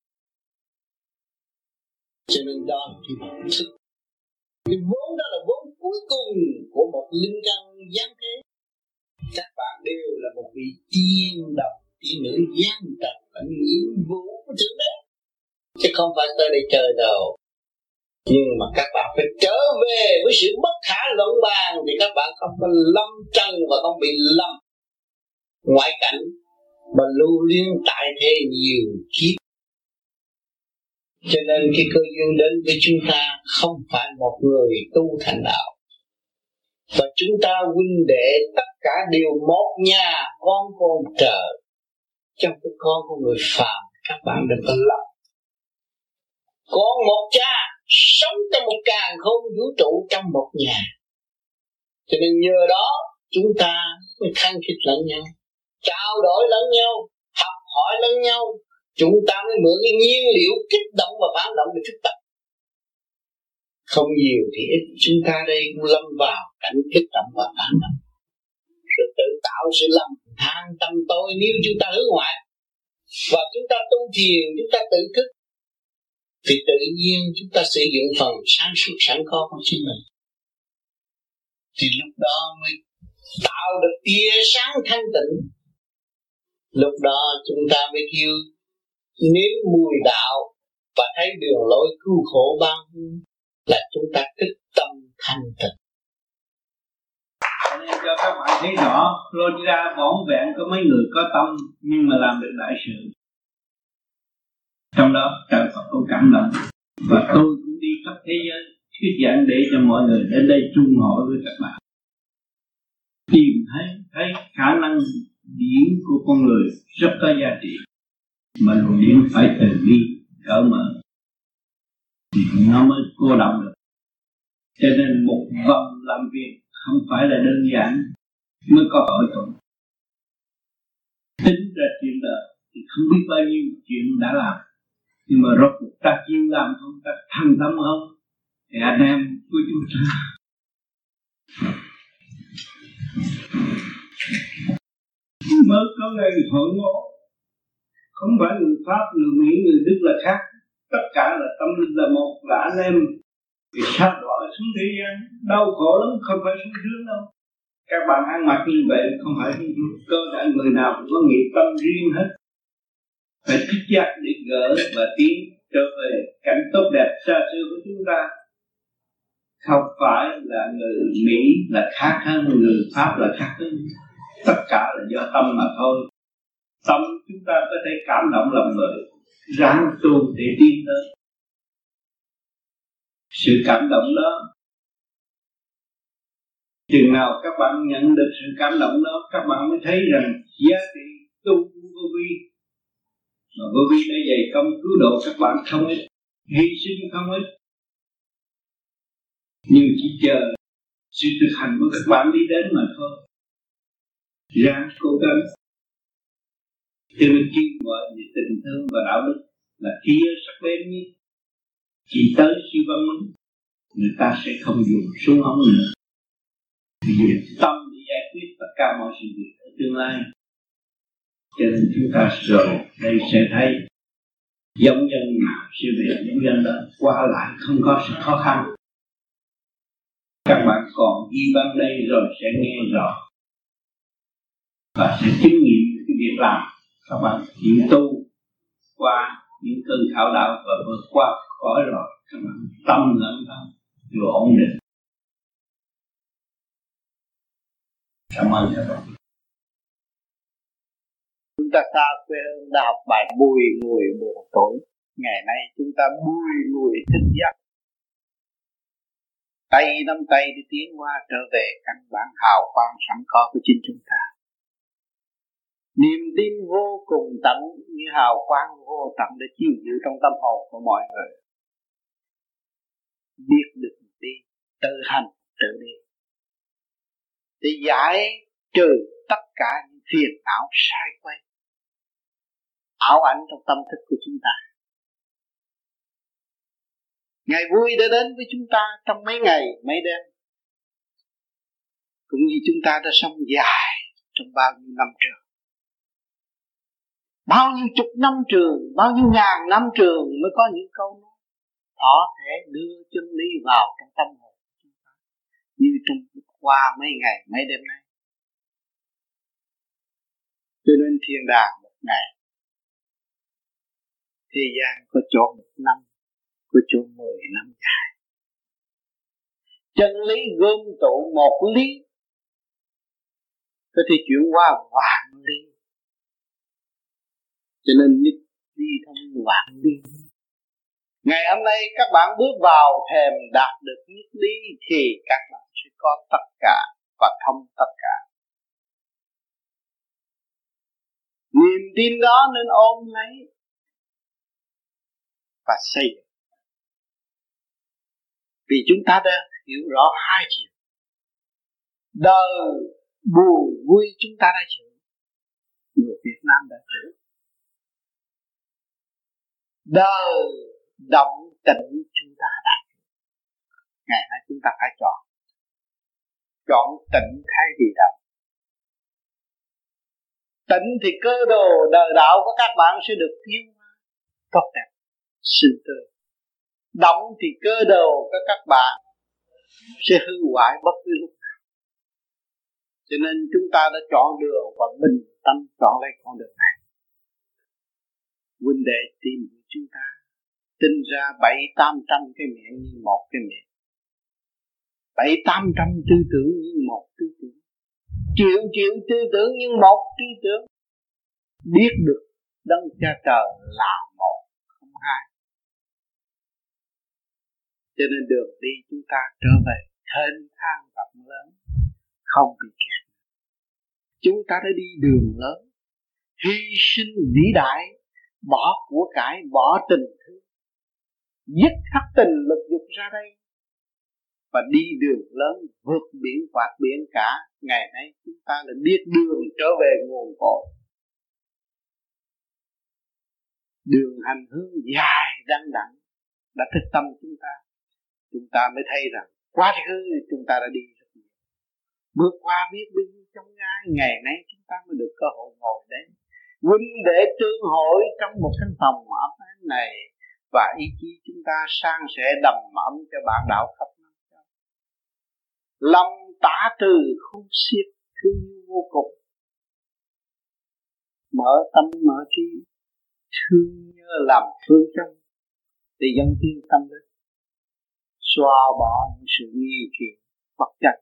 D: Cho nên đó là cái bản thức. Cái vốn đó là vốn cuối cùng của một linh căn giáng thế. Các bạn đều là một vị tiên đồng, tiên nữ giáng trần và nhiệm vụ của Thượng Đế, chứ không phải tới đây chơi đâu. Nhưng mà các bạn phải trở về với sự bất khả luận bàn thì các bạn không có lâm trần và không bị lâm ngoại cảnh mà lưu liên tại thế nhiều kiếp. Cho nên cái cơ duyên đến với chúng ta không phải một người tu thành đạo, và chúng ta huynh đệ tất cả đều một nhà con con trời. Trong cái con của người phàm, các bạn đừng có lầm. Con một cha sống trong một càn khôn vũ trụ trong một nhà. Cho nên nhờ đó chúng ta mới khăng khít lẫn nhau, trao đổi lẫn nhau, học hỏi lẫn nhau. Chúng ta mới mượn cái nhiên liệu kích động và phản động để thức tập. Không nhiều thì ít, chúng ta đây cũng lâm vào cảnh kích động và phản động, rồi tự tạo sự lầm than tâm tôi nếu chúng ta hướng ngoại. Và chúng ta tu thiền, chúng ta tự thức, thì tự nhiên chúng ta sử dụng phần sáng suốt sẵn có của chính mình. Thì lúc đó mới tạo được tia sáng thanh tịnh. Lúc đó chúng ta mới kêu nếm mùi đạo và thấy đường lối cứu khổ ban là chúng ta thức tâm thanh tịnh.
K: Nên cho các bạn thấy rõ, lôi ra vỏn vẹn có mấy người có tâm nhưng mà làm được đại sự. Trong đó trời Phật cũng cảm động, và tôi cũng đi khắp thế giới thuyết giảng để cho mọi người đến đây chung hội với các bạn, tìm thấy thấy khả năng điển của con người rất có giá trị, mà luồng điển phải từ bi cởi mở thì nó mới cô động được. Cho nên một vòng làm việc không phải là đơn giản mới có hội tụ. Tính ra chuyện đời thì không biết bao nhiêu chuyện đã làm, nhưng mà rốt cuộc ta chịu làm không, ta thành tâm không, thì anh em của chúng ta mới có ngày hội ngộ. Không phải người Pháp, người Mỹ, người Đức là khác, tất cả là tâm linh là một, là anh em
L: Vì sa đọa xuống thế gian đau khổ lắm, không phải sung sướng đâu. Các bạn ăn mặc như vậy không phải cơ bản người nào cũng có nghiệp tâm riêng hết. Phải thức giác để gỡ và tiến trở về cảnh tốt đẹp xa xưa của chúng ta. Không phải là người Mỹ là khác hơn, người Pháp là khác hơn. Tất cả là do tâm mà thôi. Tâm chúng ta có thể cảm động lòng người, ráng tu để tiến tới. Sự cảm động đó, chừng nào các bạn nhận được sự cảm động đó, các bạn mới thấy rằng giá trị tu của vô vi. Mà vô vi đã dày công cứu độ các bạn không ít, hy sinh không ít. Nhưng chỉ chờ sự thực hành của các bạn đi đến mà thôi. Ráng cố gắng. Cho nên kêu gọi về tình thương và đạo đức là khi ở sắc bén nhất. Chỉ tới siêu văn minh, người ta sẽ không dùng súng ống nữa. Vì tâm để giải quyết tất cả mọi sự việc ở tương lai. Cho nên chúng ta rồi đây sẽ thấy giống dân nào sẽ về giống dân đó, qua lại không có sự khó khăn. Các bạn còn ghi băng đây rồi sẽ nghe rõ và sẽ chứng nghiệm cái việc làm. Các bạn chịu tu qua những cơn khảo đạo và vượt qua khỏi rồi, các bạn tâm lẫn tâm vừa ổn định. Cảm ơn các bạn.
F: Chúng ta xa quê hương đã học bài bùi ngùi buồn tối. Ngày nay chúng ta bùi ngùi thức giấc, tay nắm tay đi tiến qua trở về căn bản hào quang sẵn có của chính chúng ta. Niềm tin vô cùng tận như hào quang vô tận để chiếu giữ trong tâm hồn của mọi người. Biết được đi, tự hành tự đi, để giải trừ tất cả những phiền não sai quay, ảo ảnh trong tâm thức của chúng ta. Ngày vui đã đến với chúng ta trong mấy ngày, mấy đêm. Cũng như chúng ta đã sống dài trong bao nhiêu năm trường. Bao nhiêu chục năm trường, bao nhiêu ngàn năm trường mới có những câu nói có thể đưa chân lý vào trong tâm hồn của chúng ta. Như trong qua mấy ngày, mấy đêm nay. Cho nên thiên đàng một ngày, thế gian có chỗ một năm, có chỗ mười năm dài. Chân lý gom tụ một lý, có thể chuyển qua vạn lý. Cho nên nhất đi thông vạn lý. Ngày hôm nay các bạn bước vào thềm đạt được nhất lý thì các bạn sẽ có tất cả và thông tất cả. Niềm tin đó nên ôm lấy và xây dựng. Vì chúng ta đã hiểu rõ hai chiều. Đời buồn vui chúng ta đã hiểu, người Việt Nam đã hiểu. Đời động tĩnh chúng ta đã hiểu. Ngày nay chúng ta phải chọn. Chọn tĩnh thay vì động. Tĩnh thì cơ đồ đời đạo của các bạn sẽ được tiến hóa tốt đẹp, sinh tươi. Động thì cơ đồ của các bạn sẽ hư hoại bất cứ lúc nào. Cho nên chúng ta đã chọn đường và bình tâm chọn lấy con đường này. Huynh đệ tìm chúng ta tinh ra bảy tám trăm cái miệng như một cái miệng, bảy tám trăm tư tưởng như một tư tưởng, triệu triệu tư tưởng như một tư tưởng. Biết được đấng cha trời là một không hai. Cho nên đường đi chúng ta trở về thênh thang rộng lớn, không bị kẹt. Chúng ta đã đi đường lớn, hy sinh vĩ đại, bỏ của cải, bỏ tình thương, dứt khắc tình lục dục ra đây và đi đường lớn, vượt biển quạt biển cả. Ngày nay chúng ta đã biết đường trở về nguồn cội. Đường hành hương dài đăng đẳng đã thức tâm chúng ta. Chúng ta mới thấy rằng quá khứ chúng ta đã đi rất nhiều, bước qua biết bao nhiêu trong ngai. Ngày nay chúng ta mới được cơ hội ngồi đấy huynh đệ tương hội trong một căn phòng ấm áp này,
C: và ý chí chúng ta sang sẻ đầm ấm cho bạn đạo khắp nơi. Lòng tả từ không xiết, thương yêu vô cùng. Mở tâm mở trí, thương nhớ làm phương châm để dẫn tiến tâm linh, xóa bỏ những sự nghi kỵ vật chất.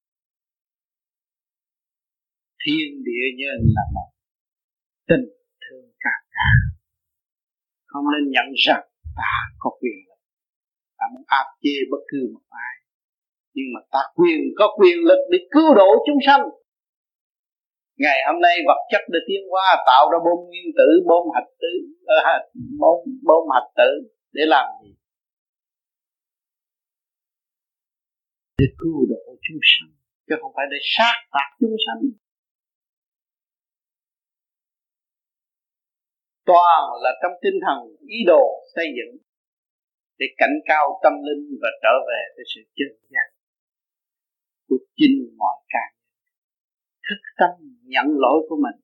C: Thiên địa nhân là một, tình thương càng cả. Không nên nhận rằng ta có quyền lực, ta muốn áp chế bất cứ một ai, nhưng mà ta quyền có quyền lực để cứu độ chúng sanh. Ngày hôm nay vật chất đã tiến hóa, tạo ra bom nguyên tử, bom hạt tử, uh, bom bom hạt tử để làm gì? Để cứu độ chúng sanh, chứ không phải để sát phạt chúng sanh. Toàn là trong tinh thần ý đồ xây dựng để cảnh cao tâm linh và trở về với sự chân giác của chính mọi cá. Thức tâm nhận lỗi của mình,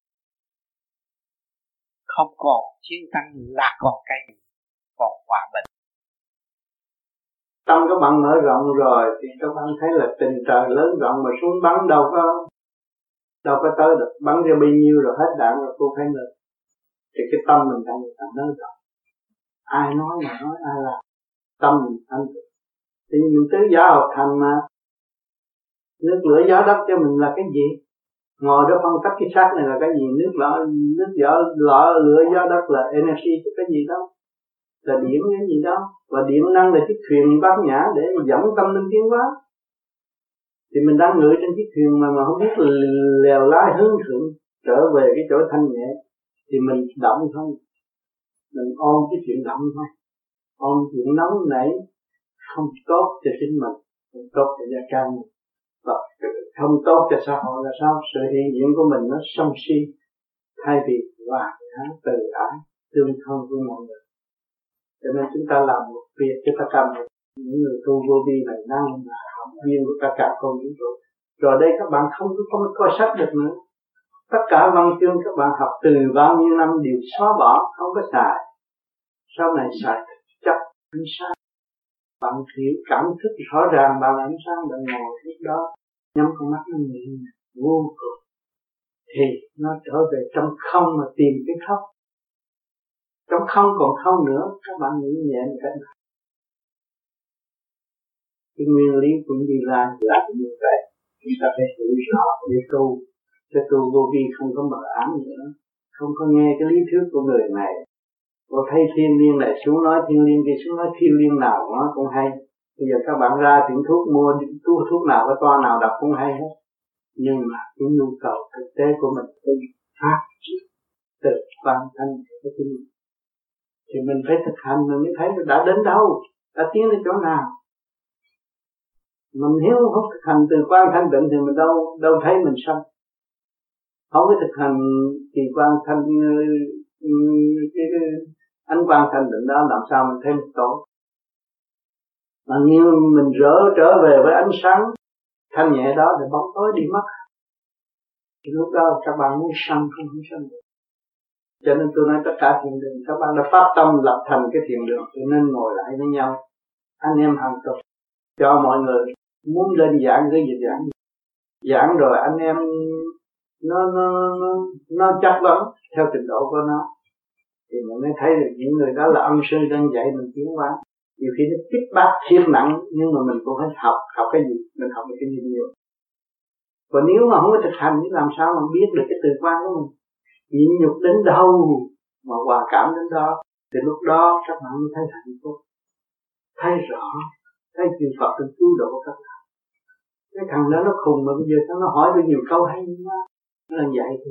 C: không còn chiến tranh là còn cái gì, còn hòa bình.
M: Tâm các bạn mở rộng rồi thì các bạn thấy là tình trời lớn rộng mà xuống bắn đâu có đâu có tới được, bắn ra bao nhiêu rồi hết đạn rồi cô thấy được. Thì cái tâm mình đang được lớn rộng. Ai nói mà nói, ai làm, tâm mình thanh tịnh. Thì mình tứ giáo học thành mà. Nước lửa gió đất cho mình là cái gì? Ngồi đó phân tích cái xác này là cái gì? Nước lửa, nước gió, lửa, lửa gió đất là energy của cái gì đó? Là điểm cái gì đó? Và điểm năng là chiếc thuyền bát nhã để dẫn tâm linh tiến hóa. Thì mình đang ngự trên chiếc thuyền mà mà không biết lèo lái hướng thượng trở về cái chỗ thanh nhẹ, thì mình động thôi, mình ôm cái chuyện động thôi, ôm chuyện nóng nảy không tốt cho chính mình, không tốt cho gia can mình, và không tốt cho xã hội là sao? Sự hiện diện của mình nó sân si, thay vì hòa giải, từ ái, tương thân với mọi người. Cho nên chúng ta làm một việc cho tất cả những người tu vô vi này năng là học viên của tất cả con vũ trụ. Rồi đây các bạn không có coi sách được nữa. Tất cả văn chương các bạn học từ bao nhiêu năm đều xóa bỏ, không có xài. Sau này xài chắc ánh sáng. Bạn hiểu cảm thức rõ ràng bằng ánh sáng, bạn ngồi lúc đó nhắm con mắt nó nhìn vô cùng, thì nó trở về trong không mà tìm cái khóc. Trong không còn không nữa, các bạn nghĩ nhẹ một cách nào. Cái nguyên lý của Như Lai là như vậy. Chúng ta phải hiểu rõ để tu. Cho tu vô vi không có mờ ám nữa, không có nghe cái lý thuyết của người này. Cô thấy thiên liên này xuống nói thiên liên kia xuống nói thiên liên nào nó cũng hay. Bây giờ các bạn ra tiệm thuốc mua thuốc thuốc nào cái toa nào đọc cũng hay hết. Nhưng mà cái nhu cầu thực tế của mình phải phát triển từ quan thanh cái kinh nghiệm. Thì mình phải thực hành mình mới thấy đã đến đâu, đã tiến đến chỗ nào. Mình nếu không thực hành từ quan thanh tịnh thì mình đâu đâu thấy mình sanh. Không có thực hành thì quan thanh cái, cái ánh quan thanh tịnh đó làm sao mình thấy mình tốt. Mà như mình rỡ trở về với ánh sáng thanh nhẹ đó thì bóng tối đi mất. Thì lúc đó các bạn muốn sanh không muốn sanh được. Cho nên tôi nói tất cả thiền đường các bạn đã phát tâm lập thành cái thiền đường, cho nên ngồi lại với nhau anh em hàng tục cho mọi người muốn lên giảng cái gì giảng giảng rồi anh em nó nó nó nó chắc lắm theo trình độ của nó, thì mình mới thấy được những người đó là ân sư đang dạy mình tiến hóa. Nhiều khi nó kích bác thiên nặng nhưng mà mình cũng phải học học cái gì, mình học được cái gì nhiều. Còn nếu mà không có thực hành thì làm sao mà biết được cái từ quan của mình. Nhịn nhục đến đâu mà hòa cảm đến đó, thì lúc đó các bạn mới thấy hạnh phúc, thấy rõ, thấy chư Phật được cứu độ các bạn. Cái thằng đó nó khùng mà bây giờ nó hỏi được nhiều câu hay quá, nó là vậy thôi.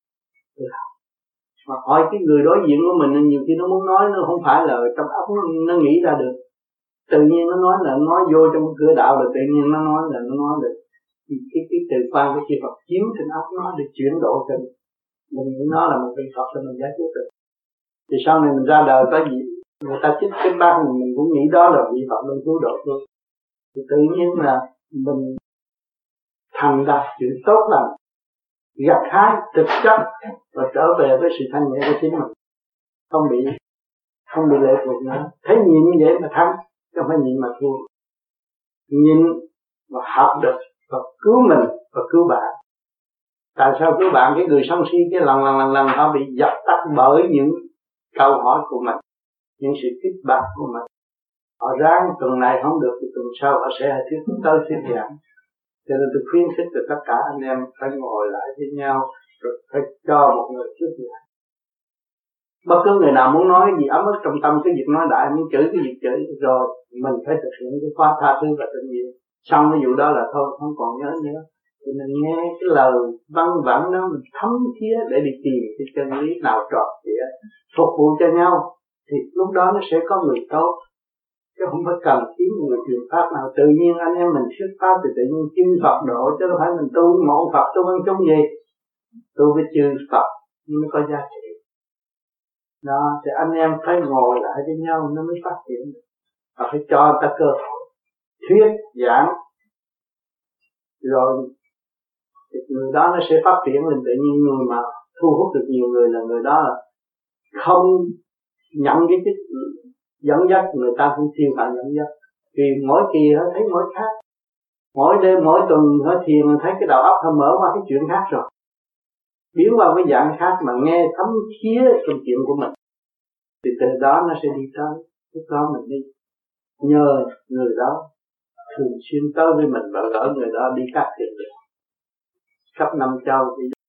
M: Mà hỏi cái người đối diện của mình nhiều khi nó muốn nói nó không phải là trong óc nó, nó nghĩ ra được. Tự nhiên nó nói là nói vô trong cửa đạo là tự nhiên nó nói là nó nói được. Cái cái từ quan của chư Phật chiếm trên óc nó để chuyển độ cho mình. Mình nghĩ nó là một vị Phật cho mình giải quyết được. Thì sau này mình ra đời có gì người ta chích cái bác mình, mình cũng nghĩ đó là vị Phật mình cứu độ luôn. Thì tự nhiên là mình thành đạt chuyện tốt lành, gặt hái thực chất và trở về với sự thanh nhẹ của chính mình, không bị không bị lệ thuộc nữa. Thấy nhịn như vậy mà thắng, chứ không phải nhịn mà thua. Nhịn và học được và cứu mình và cứu bạn. Tại sao cứu bạn? Cái người sân si cái lần lần lần lần họ bị dập tắt bởi những câu hỏi của mình, những sự kích bác của mình. Họ ráng tuần này không được thì tuần sau họ sẽ thuyết tới thuyết giảng. Cho nên tôi khuyến khích từ tất cả anh em phải ngồi lại với nhau rồi phải cho một người thuyết giảng. Bất cứ người nào muốn nói gì ấm ức trong tâm, cái việc nói đại, muốn chửi cái việc chửi, rồi mình phải thực hiện cái khóa tha thứ và tình yêu. Xong cái vụ đó là thôi, không còn nhớ nữa. Cho nên nghe cái lời văn vẳng đó mình thấm thía để đi tìm cái chân lý nào trọn vẹn phục vụ cho nhau, thì lúc đó nó sẽ có người tốt. Chứ không phải cần kiếm người truyền pháp nào. Tự nhiên anh em mình thuyết pháp thì tự nhiên chư Phật độ, chứ không phải mình tu mộ Phật tu ăn chung gì. Tu với chư Phật mới có giá trị. Đó, thì anh em phải ngồi lại với nhau nó mới phát triển được. Và phải cho ta cơ hội thuyết giảng, rồi thì người đó nó sẽ phát triển lên. Tự nhiên người mà thu hút được nhiều người là người đó là không nhận cái chức dẫn dắt, người ta cũng thiêu bạn dẫn dắt. Vì mỗi kỳ họ thấy mỗi khác, mỗi đêm mỗi tuần họ thiền thấy cái đầu óc họ mở qua cái chuyện khác rồi, biến qua cái dạng khác mà nghe thấm thía trong chuyện của mình, thì từ đó nó sẽ đi tới. Lúc đó mình đi nhờ người đó thường xuyên tới với mình và gửi người đó đi các thiền đường khắp năm châu.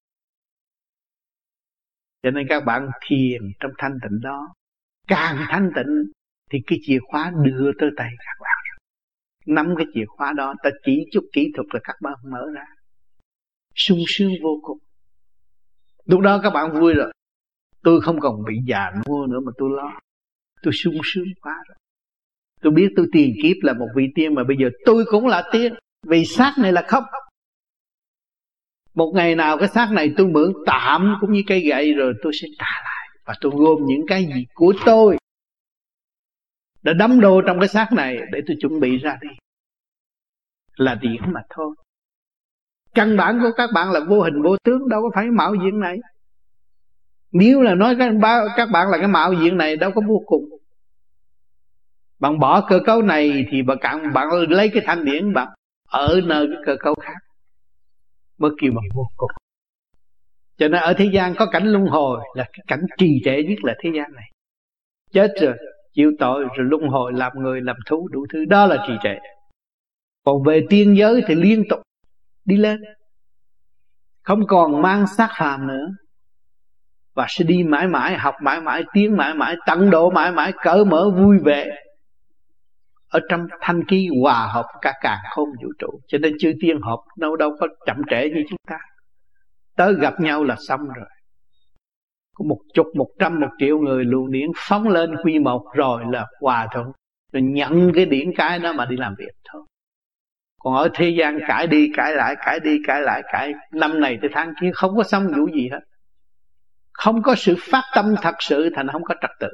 K: Cho nên các bạn thiền trong thanh tịnh đó, càng thanh tịnh thì cái chìa khóa đưa tới tay các bạn. Nắm cái chìa khóa đó, ta chỉ chút kỹ thuật là các bạn mở ra, sung sướng vô cùng. Lúc đó các bạn vui rồi. Tôi không còn bị già nua nữa mà tôi lo. Tôi sung sướng quá rồi. Tôi biết tôi tiền kiếp là một vị tiên, mà bây giờ tôi cũng là tiên. Vì xác này là không. Một ngày nào cái xác này tôi mượn tạm cũng như cây gậy, rồi tôi sẽ trả lại. Và tôi gom những cái gì của tôi đã đắm đô trong cái xác này để tôi chuẩn bị ra đi. Là điển mà thôi. Căn bản của các bạn là vô hình vô tướng, đâu có phải mạo diện này. Nếu là nói các, các bạn là cái mạo diện này, đâu có vô cùng. Bạn bỏ cơ cấu này thì bạn, bạn lấy cái thanh điển bạn ở nơi cái cơ cấu khác mới kêu bằng vô cùng. Cho nên ở thế gian có cảnh luân hồi là cái cảnh trì trệ nhất là thế gian này. Chết rồi, chịu tội rồi luân hồi làm người làm thú đủ thứ, đó là trì trệ. Còn về tiên giới thì liên tục đi lên, không còn mang xác phàm nữa, và sẽ đi mãi mãi, học mãi mãi, tiến mãi mãi, tận độ mãi mãi, cởi mở vui vẻ ở trong thanh khí hòa hợp cả càn khôn vũ trụ. Cho nên chư tiên hợp đâu đâu có chậm trễ như chúng ta, tới gặp nhau là xong rồi. Có một chục, một trăm, một triệu người luồng điển phóng lên quy một rồi là hòa thuận, rồi nhận cái điển cái đó mà đi làm việc thôi. Còn ở thế gian cãi đi cãi lại, cãi đi cãi lại, cãi năm này tới tháng kia, không có xong vụ gì hết. Không có sự phát tâm thật sự, thành không có trật tự.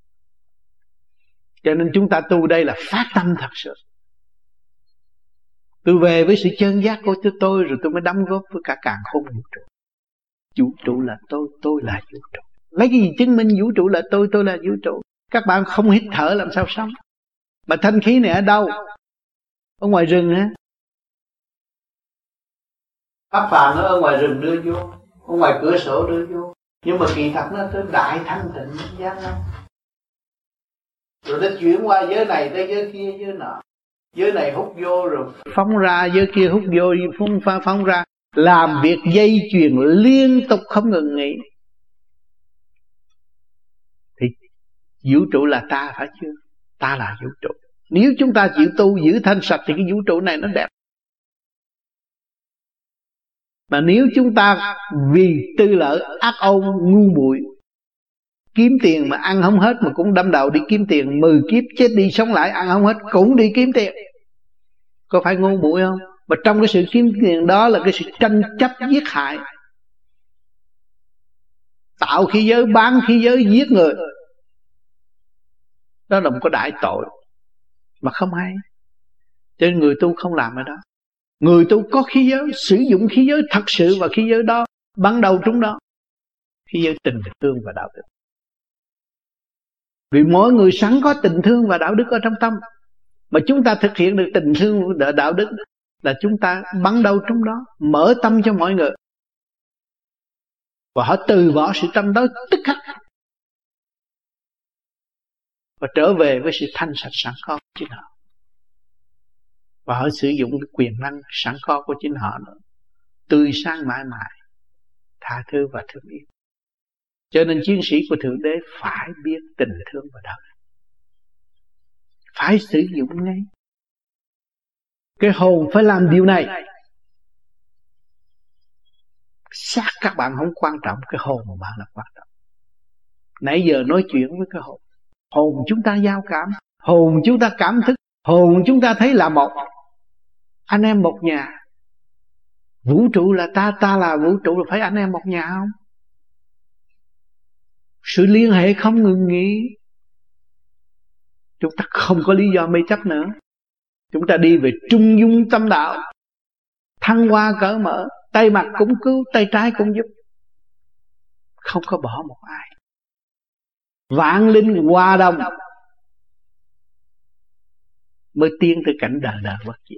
K: Cho nên chúng ta tu đây là phát tâm thật sự. Tôi về với sự chân giác của tôi, rồi tôi mới đóng góp với cả càn khôn vũ trụ. Vũ trụ là tôi, tôi là vũ trụ. Lấy cái gì chứng minh vũ trụ là tôi, tôi là vũ trụ? Các bạn không hít thở làm sao sống? Mà thanh khí này ở đâu? Ở ngoài rừng á. Pháp phàm nó ở ngoài rừng đưa vô, ở ngoài cửa sổ đưa vô. Nhưng mà kỳ thật nó tới đại thanh tịnh giác lắm. Rồi nó chuyển qua giới này tới giới kia, giới nọ. Giới này hút vô rồi phóng ra, giới kia hút vô, phóng, phóng ra. Làm việc dây chuyền liên tục không ngừng nghỉ. Thì vũ trụ là ta phải chưa? Ta là vũ trụ. Nếu chúng ta chịu tu giữ thanh sạch thì cái vũ trụ này nó đẹp. Mà nếu chúng ta vì tư lợi ác ôn ngu muội, kiếm tiền mà ăn không hết mà cũng đâm đầu đi kiếm tiền, mười kiếp chết đi sống lại ăn không hết cũng đi kiếm tiền, có phải ngu muội không? Mà trong cái sự kiếm tiền đó là cái sự tranh chấp giết hại, tạo khí giới, bán khí giới, giết người. Đó là một cái đại tội mà không hay. Cho nên người tu không làm ở đó. Người tu có khí giới, sử dụng khí giới thật sự, và khí giới đó bắn đầu trúng đó, khí giới tình thương và đạo đức. Vì mỗi người sẵn có tình thương và đạo đức ở trong tâm. Mà chúng ta thực hiện được tình thương và đạo đức là chúng ta bắn đâu trong đó, mở tâm cho mọi người. Và họ từ bỏ sự tâm đó tức khắc, và trở về với sự thanh sạch sẵn có của chính họ. Và họ sử dụng cái quyền năng sẵn có của chính họ nữa, tươi sáng mãi mãi, tha thứ và thương yêu. Cho nên chiến sĩ của Thượng Đế phải biết tình thương và đạo đức, phải sử dụng ngay. Cái hồn phải làm điều này. Xác các bạn không quan trọng, cái hồn của bạn là quan trọng. Nãy giờ nói chuyện với cái hồn. Hồn chúng ta giao cảm, hồn chúng ta cảm thức, hồn chúng ta thấy là một. Anh em một nhà. Vũ trụ là ta, ta là vũ trụ, là phải anh em một nhà không? Sự liên hệ không ngừng nghỉ. Chúng ta không có lý do mê chấp nữa. Chúng ta đi về trung dung tâm đạo, thăng hoa cởi mở, tay mặt cũng cứu, tay trái cũng giúp, không có bỏ một ai. Vạn linh hòa đồng mới tiến tới cảnh đời đời bất diệt.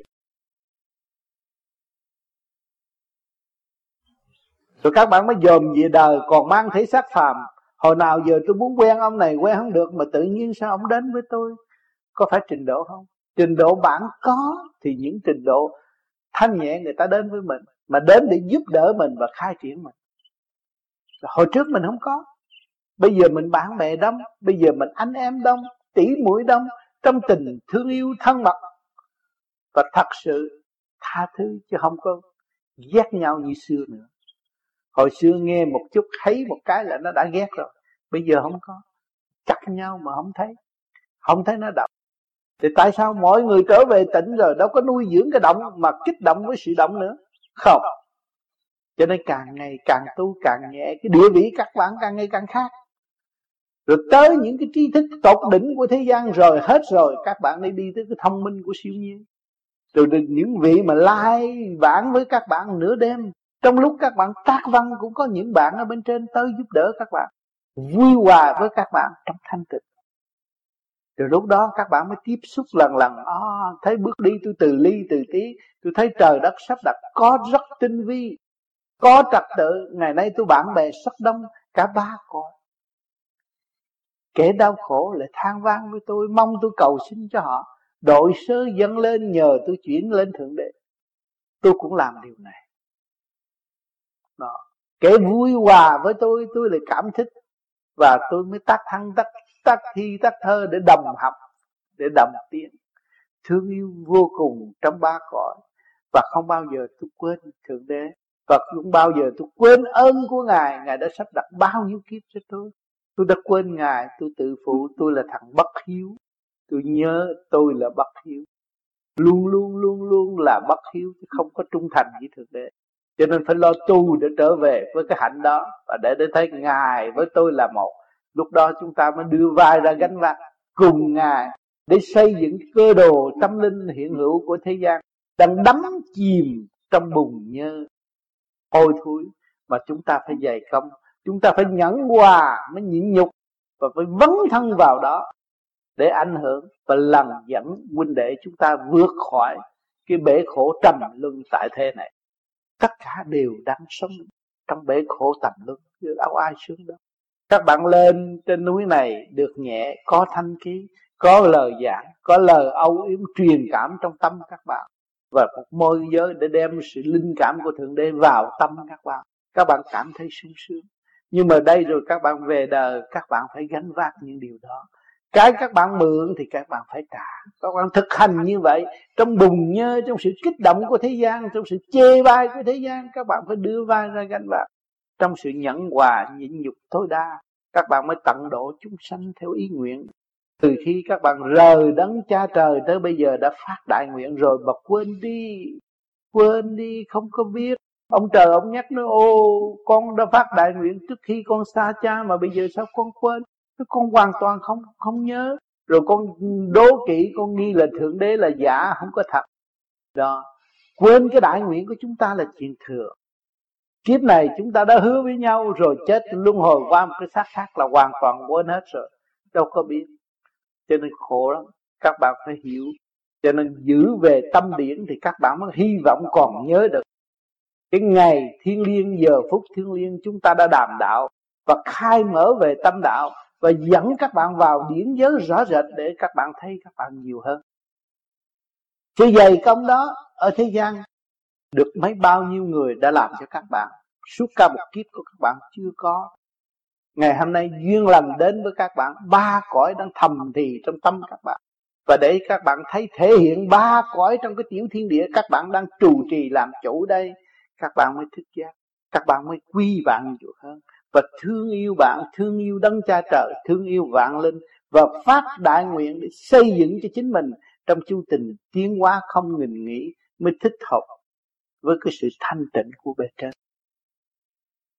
F: Rồi các bạn mới dòm về đời còn mang thể xác phàm. Hồi nào giờ tôi muốn quen ông này quen không được, mà tự nhiên sao ông đến với tôi? Có phải trình độ không? Trình độ bạn có thì những trình độ thanh nhẹ người ta đến với mình, mà đến để giúp đỡ mình và khai triển mình. Rồi hồi trước mình không có. Bây giờ mình bạn bè đông, bây giờ mình anh em đông, tỷ muội đông, trong tình thương yêu thân mật, và thật sự tha thứ chứ không có ghét nhau như xưa nữa. Hồi xưa nghe một chút thấy một cái là nó đã ghét rồi. Bây giờ không có. Chặt nhau mà không thấy, không thấy nó động. Thì tại sao mọi người trở về tỉnh rồi đâu có nuôi dưỡng cái động mà kích động với sự động nữa? Không. Cho nên càng ngày càng tu càng nhẹ, cái địa vị các bạn càng ngày càng khác. Rồi tới những cái tri thức tột đỉnh của thế gian rồi hết rồi, các bạn đi đi tới cái thông minh của siêu nhiên. Rồi những vị mà lai vãng với các bạn nửa đêm, trong lúc các bạn tác văn cũng có những bạn ở bên trên tới giúp đỡ các bạn, vui hòa với các bạn trong thanh tịnh. Rồi lúc đó các bạn mới tiếp xúc lần lần, à, thấy bước đi tôi từ ly từ tí, tôi thấy trời đất sắp đặt có rất tinh vi, có trật tự. Ngày nay tôi bạn bè rất đông, cả ba cõi. Kẻ đau khổ lại than vang với tôi, mong tôi cầu xin cho họ, đội sơ dâng lên nhờ tôi chuyển lên Thượng Đế. Tôi cũng làm điều này. Đó. Kẻ vui hòa với tôi, tôi lại cảm thích, và tôi mới tác thăng tác tác thi tác thơ để đồng học, để đồng tiến. Thương yêu vô cùng trong ba cõi, và không bao giờ tôi quên Thượng Đế, và không bao giờ tôi quên ơn của Ngài. Ngài đã sắp đặt bao nhiêu kiếp cho tôi. Tôi đã quên Ngài, tôi tự phụ tôi là thằng bất hiếu. Tôi nhớ tôi là bất hiếu, luôn luôn luôn luôn là bất hiếu, chứ không có trung thành với Thượng Đế. Cho nên phải lo tu để trở về với cái hạnh đó, và để để thấy Ngài với tôi là một. Lúc đó chúng ta mới đưa vai ra gánh vác cùng Ngài để xây dựng cơ đồ tâm linh hiện hữu của thế gian đang đắm chìm trong bùn nhơ hôi thối, mà chúng ta phải dày công, chúng ta phải nhẫn hòa mới nhịn nhục, và phải vấn thân vào đó để ảnh hưởng và lần dẫn huynh đệ chúng ta vượt khỏi cái bể khổ trầm luân tại thế này. Tất cả đều đang sống trong bể khổ trầm luân, chứ đâu ai sướng đâu. Các bạn lên trên núi này được nhẹ, có thanh khí, có lời giảng, có lời âu yếm truyền cảm trong tâm các bạn, và một môi giới để đem sự linh cảm của Thượng Đế vào tâm các bạn. Các bạn cảm thấy sung sướng. Nhưng mà đây rồi các bạn về đời, các bạn phải gánh vác những điều đó. Cái các bạn mượn thì các bạn phải trả. Các bạn thực hành như vậy, trong bùn nhơ, trong sự kích động của thế gian, trong sự chê bai của thế gian, các bạn phải đưa vai ra gánh vác. Trong sự nhẫn hòa, nhịn nhục tối đa, các bạn mới tận độ chúng sanh theo ý nguyện. Từ khi các bạn rời đấng cha trời tới bây giờ đã phát đại nguyện rồi, mà quên đi, quên đi, không có biết. Ông trời ông nhắc nói, ô con đã phát đại nguyện trước khi con xa cha, mà bây giờ sao con quên? Con hoàn toàn không không nhớ. Rồi con đố kỵ, con nghi là Thượng Đế là giả, không có thật. Đó, quên cái đại nguyện của chúng ta là chuyện thừa. Kiếp này chúng ta đã hứa với nhau rồi, chết luân hồi qua một cái xác khác là hoàn toàn quên hết rồi.
K: đâu có biết. Cho nên khổ lắm. Các bạn phải hiểu. Cho nên giữ về tâm điển thì các bạn mới hy vọng còn nhớ được cái ngày thiêng liêng, giờ phút thiêng liêng chúng ta đã đàm đạo và khai mở về tâm đạo và dẫn các bạn vào điển giới rõ rệt để các bạn thấy các bạn nhiều hơn. Chứ dày công đó ở thế gian được mấy bao nhiêu người đã làm cho các bạn, suốt cả một kiếp của các bạn chưa có. Ngày hôm nay duyên lành đến với các bạn, ba cõi đang thầm thì trong tâm các bạn. Và để các bạn thấy thể hiện ba cõi trong cái tiểu thiên địa các bạn đang trụ trì làm chủ đây, các bạn mới thức giác, các bạn mới quy bạn nhiều hơn và thương yêu bạn, thương yêu đấng cha trời, thương yêu vạn linh và phát đại nguyện để xây dựng cho chính mình trong chu trình tiến hóa không ngừng nghỉ mới thích hợp với cái sự thanh tịnh của bề trên.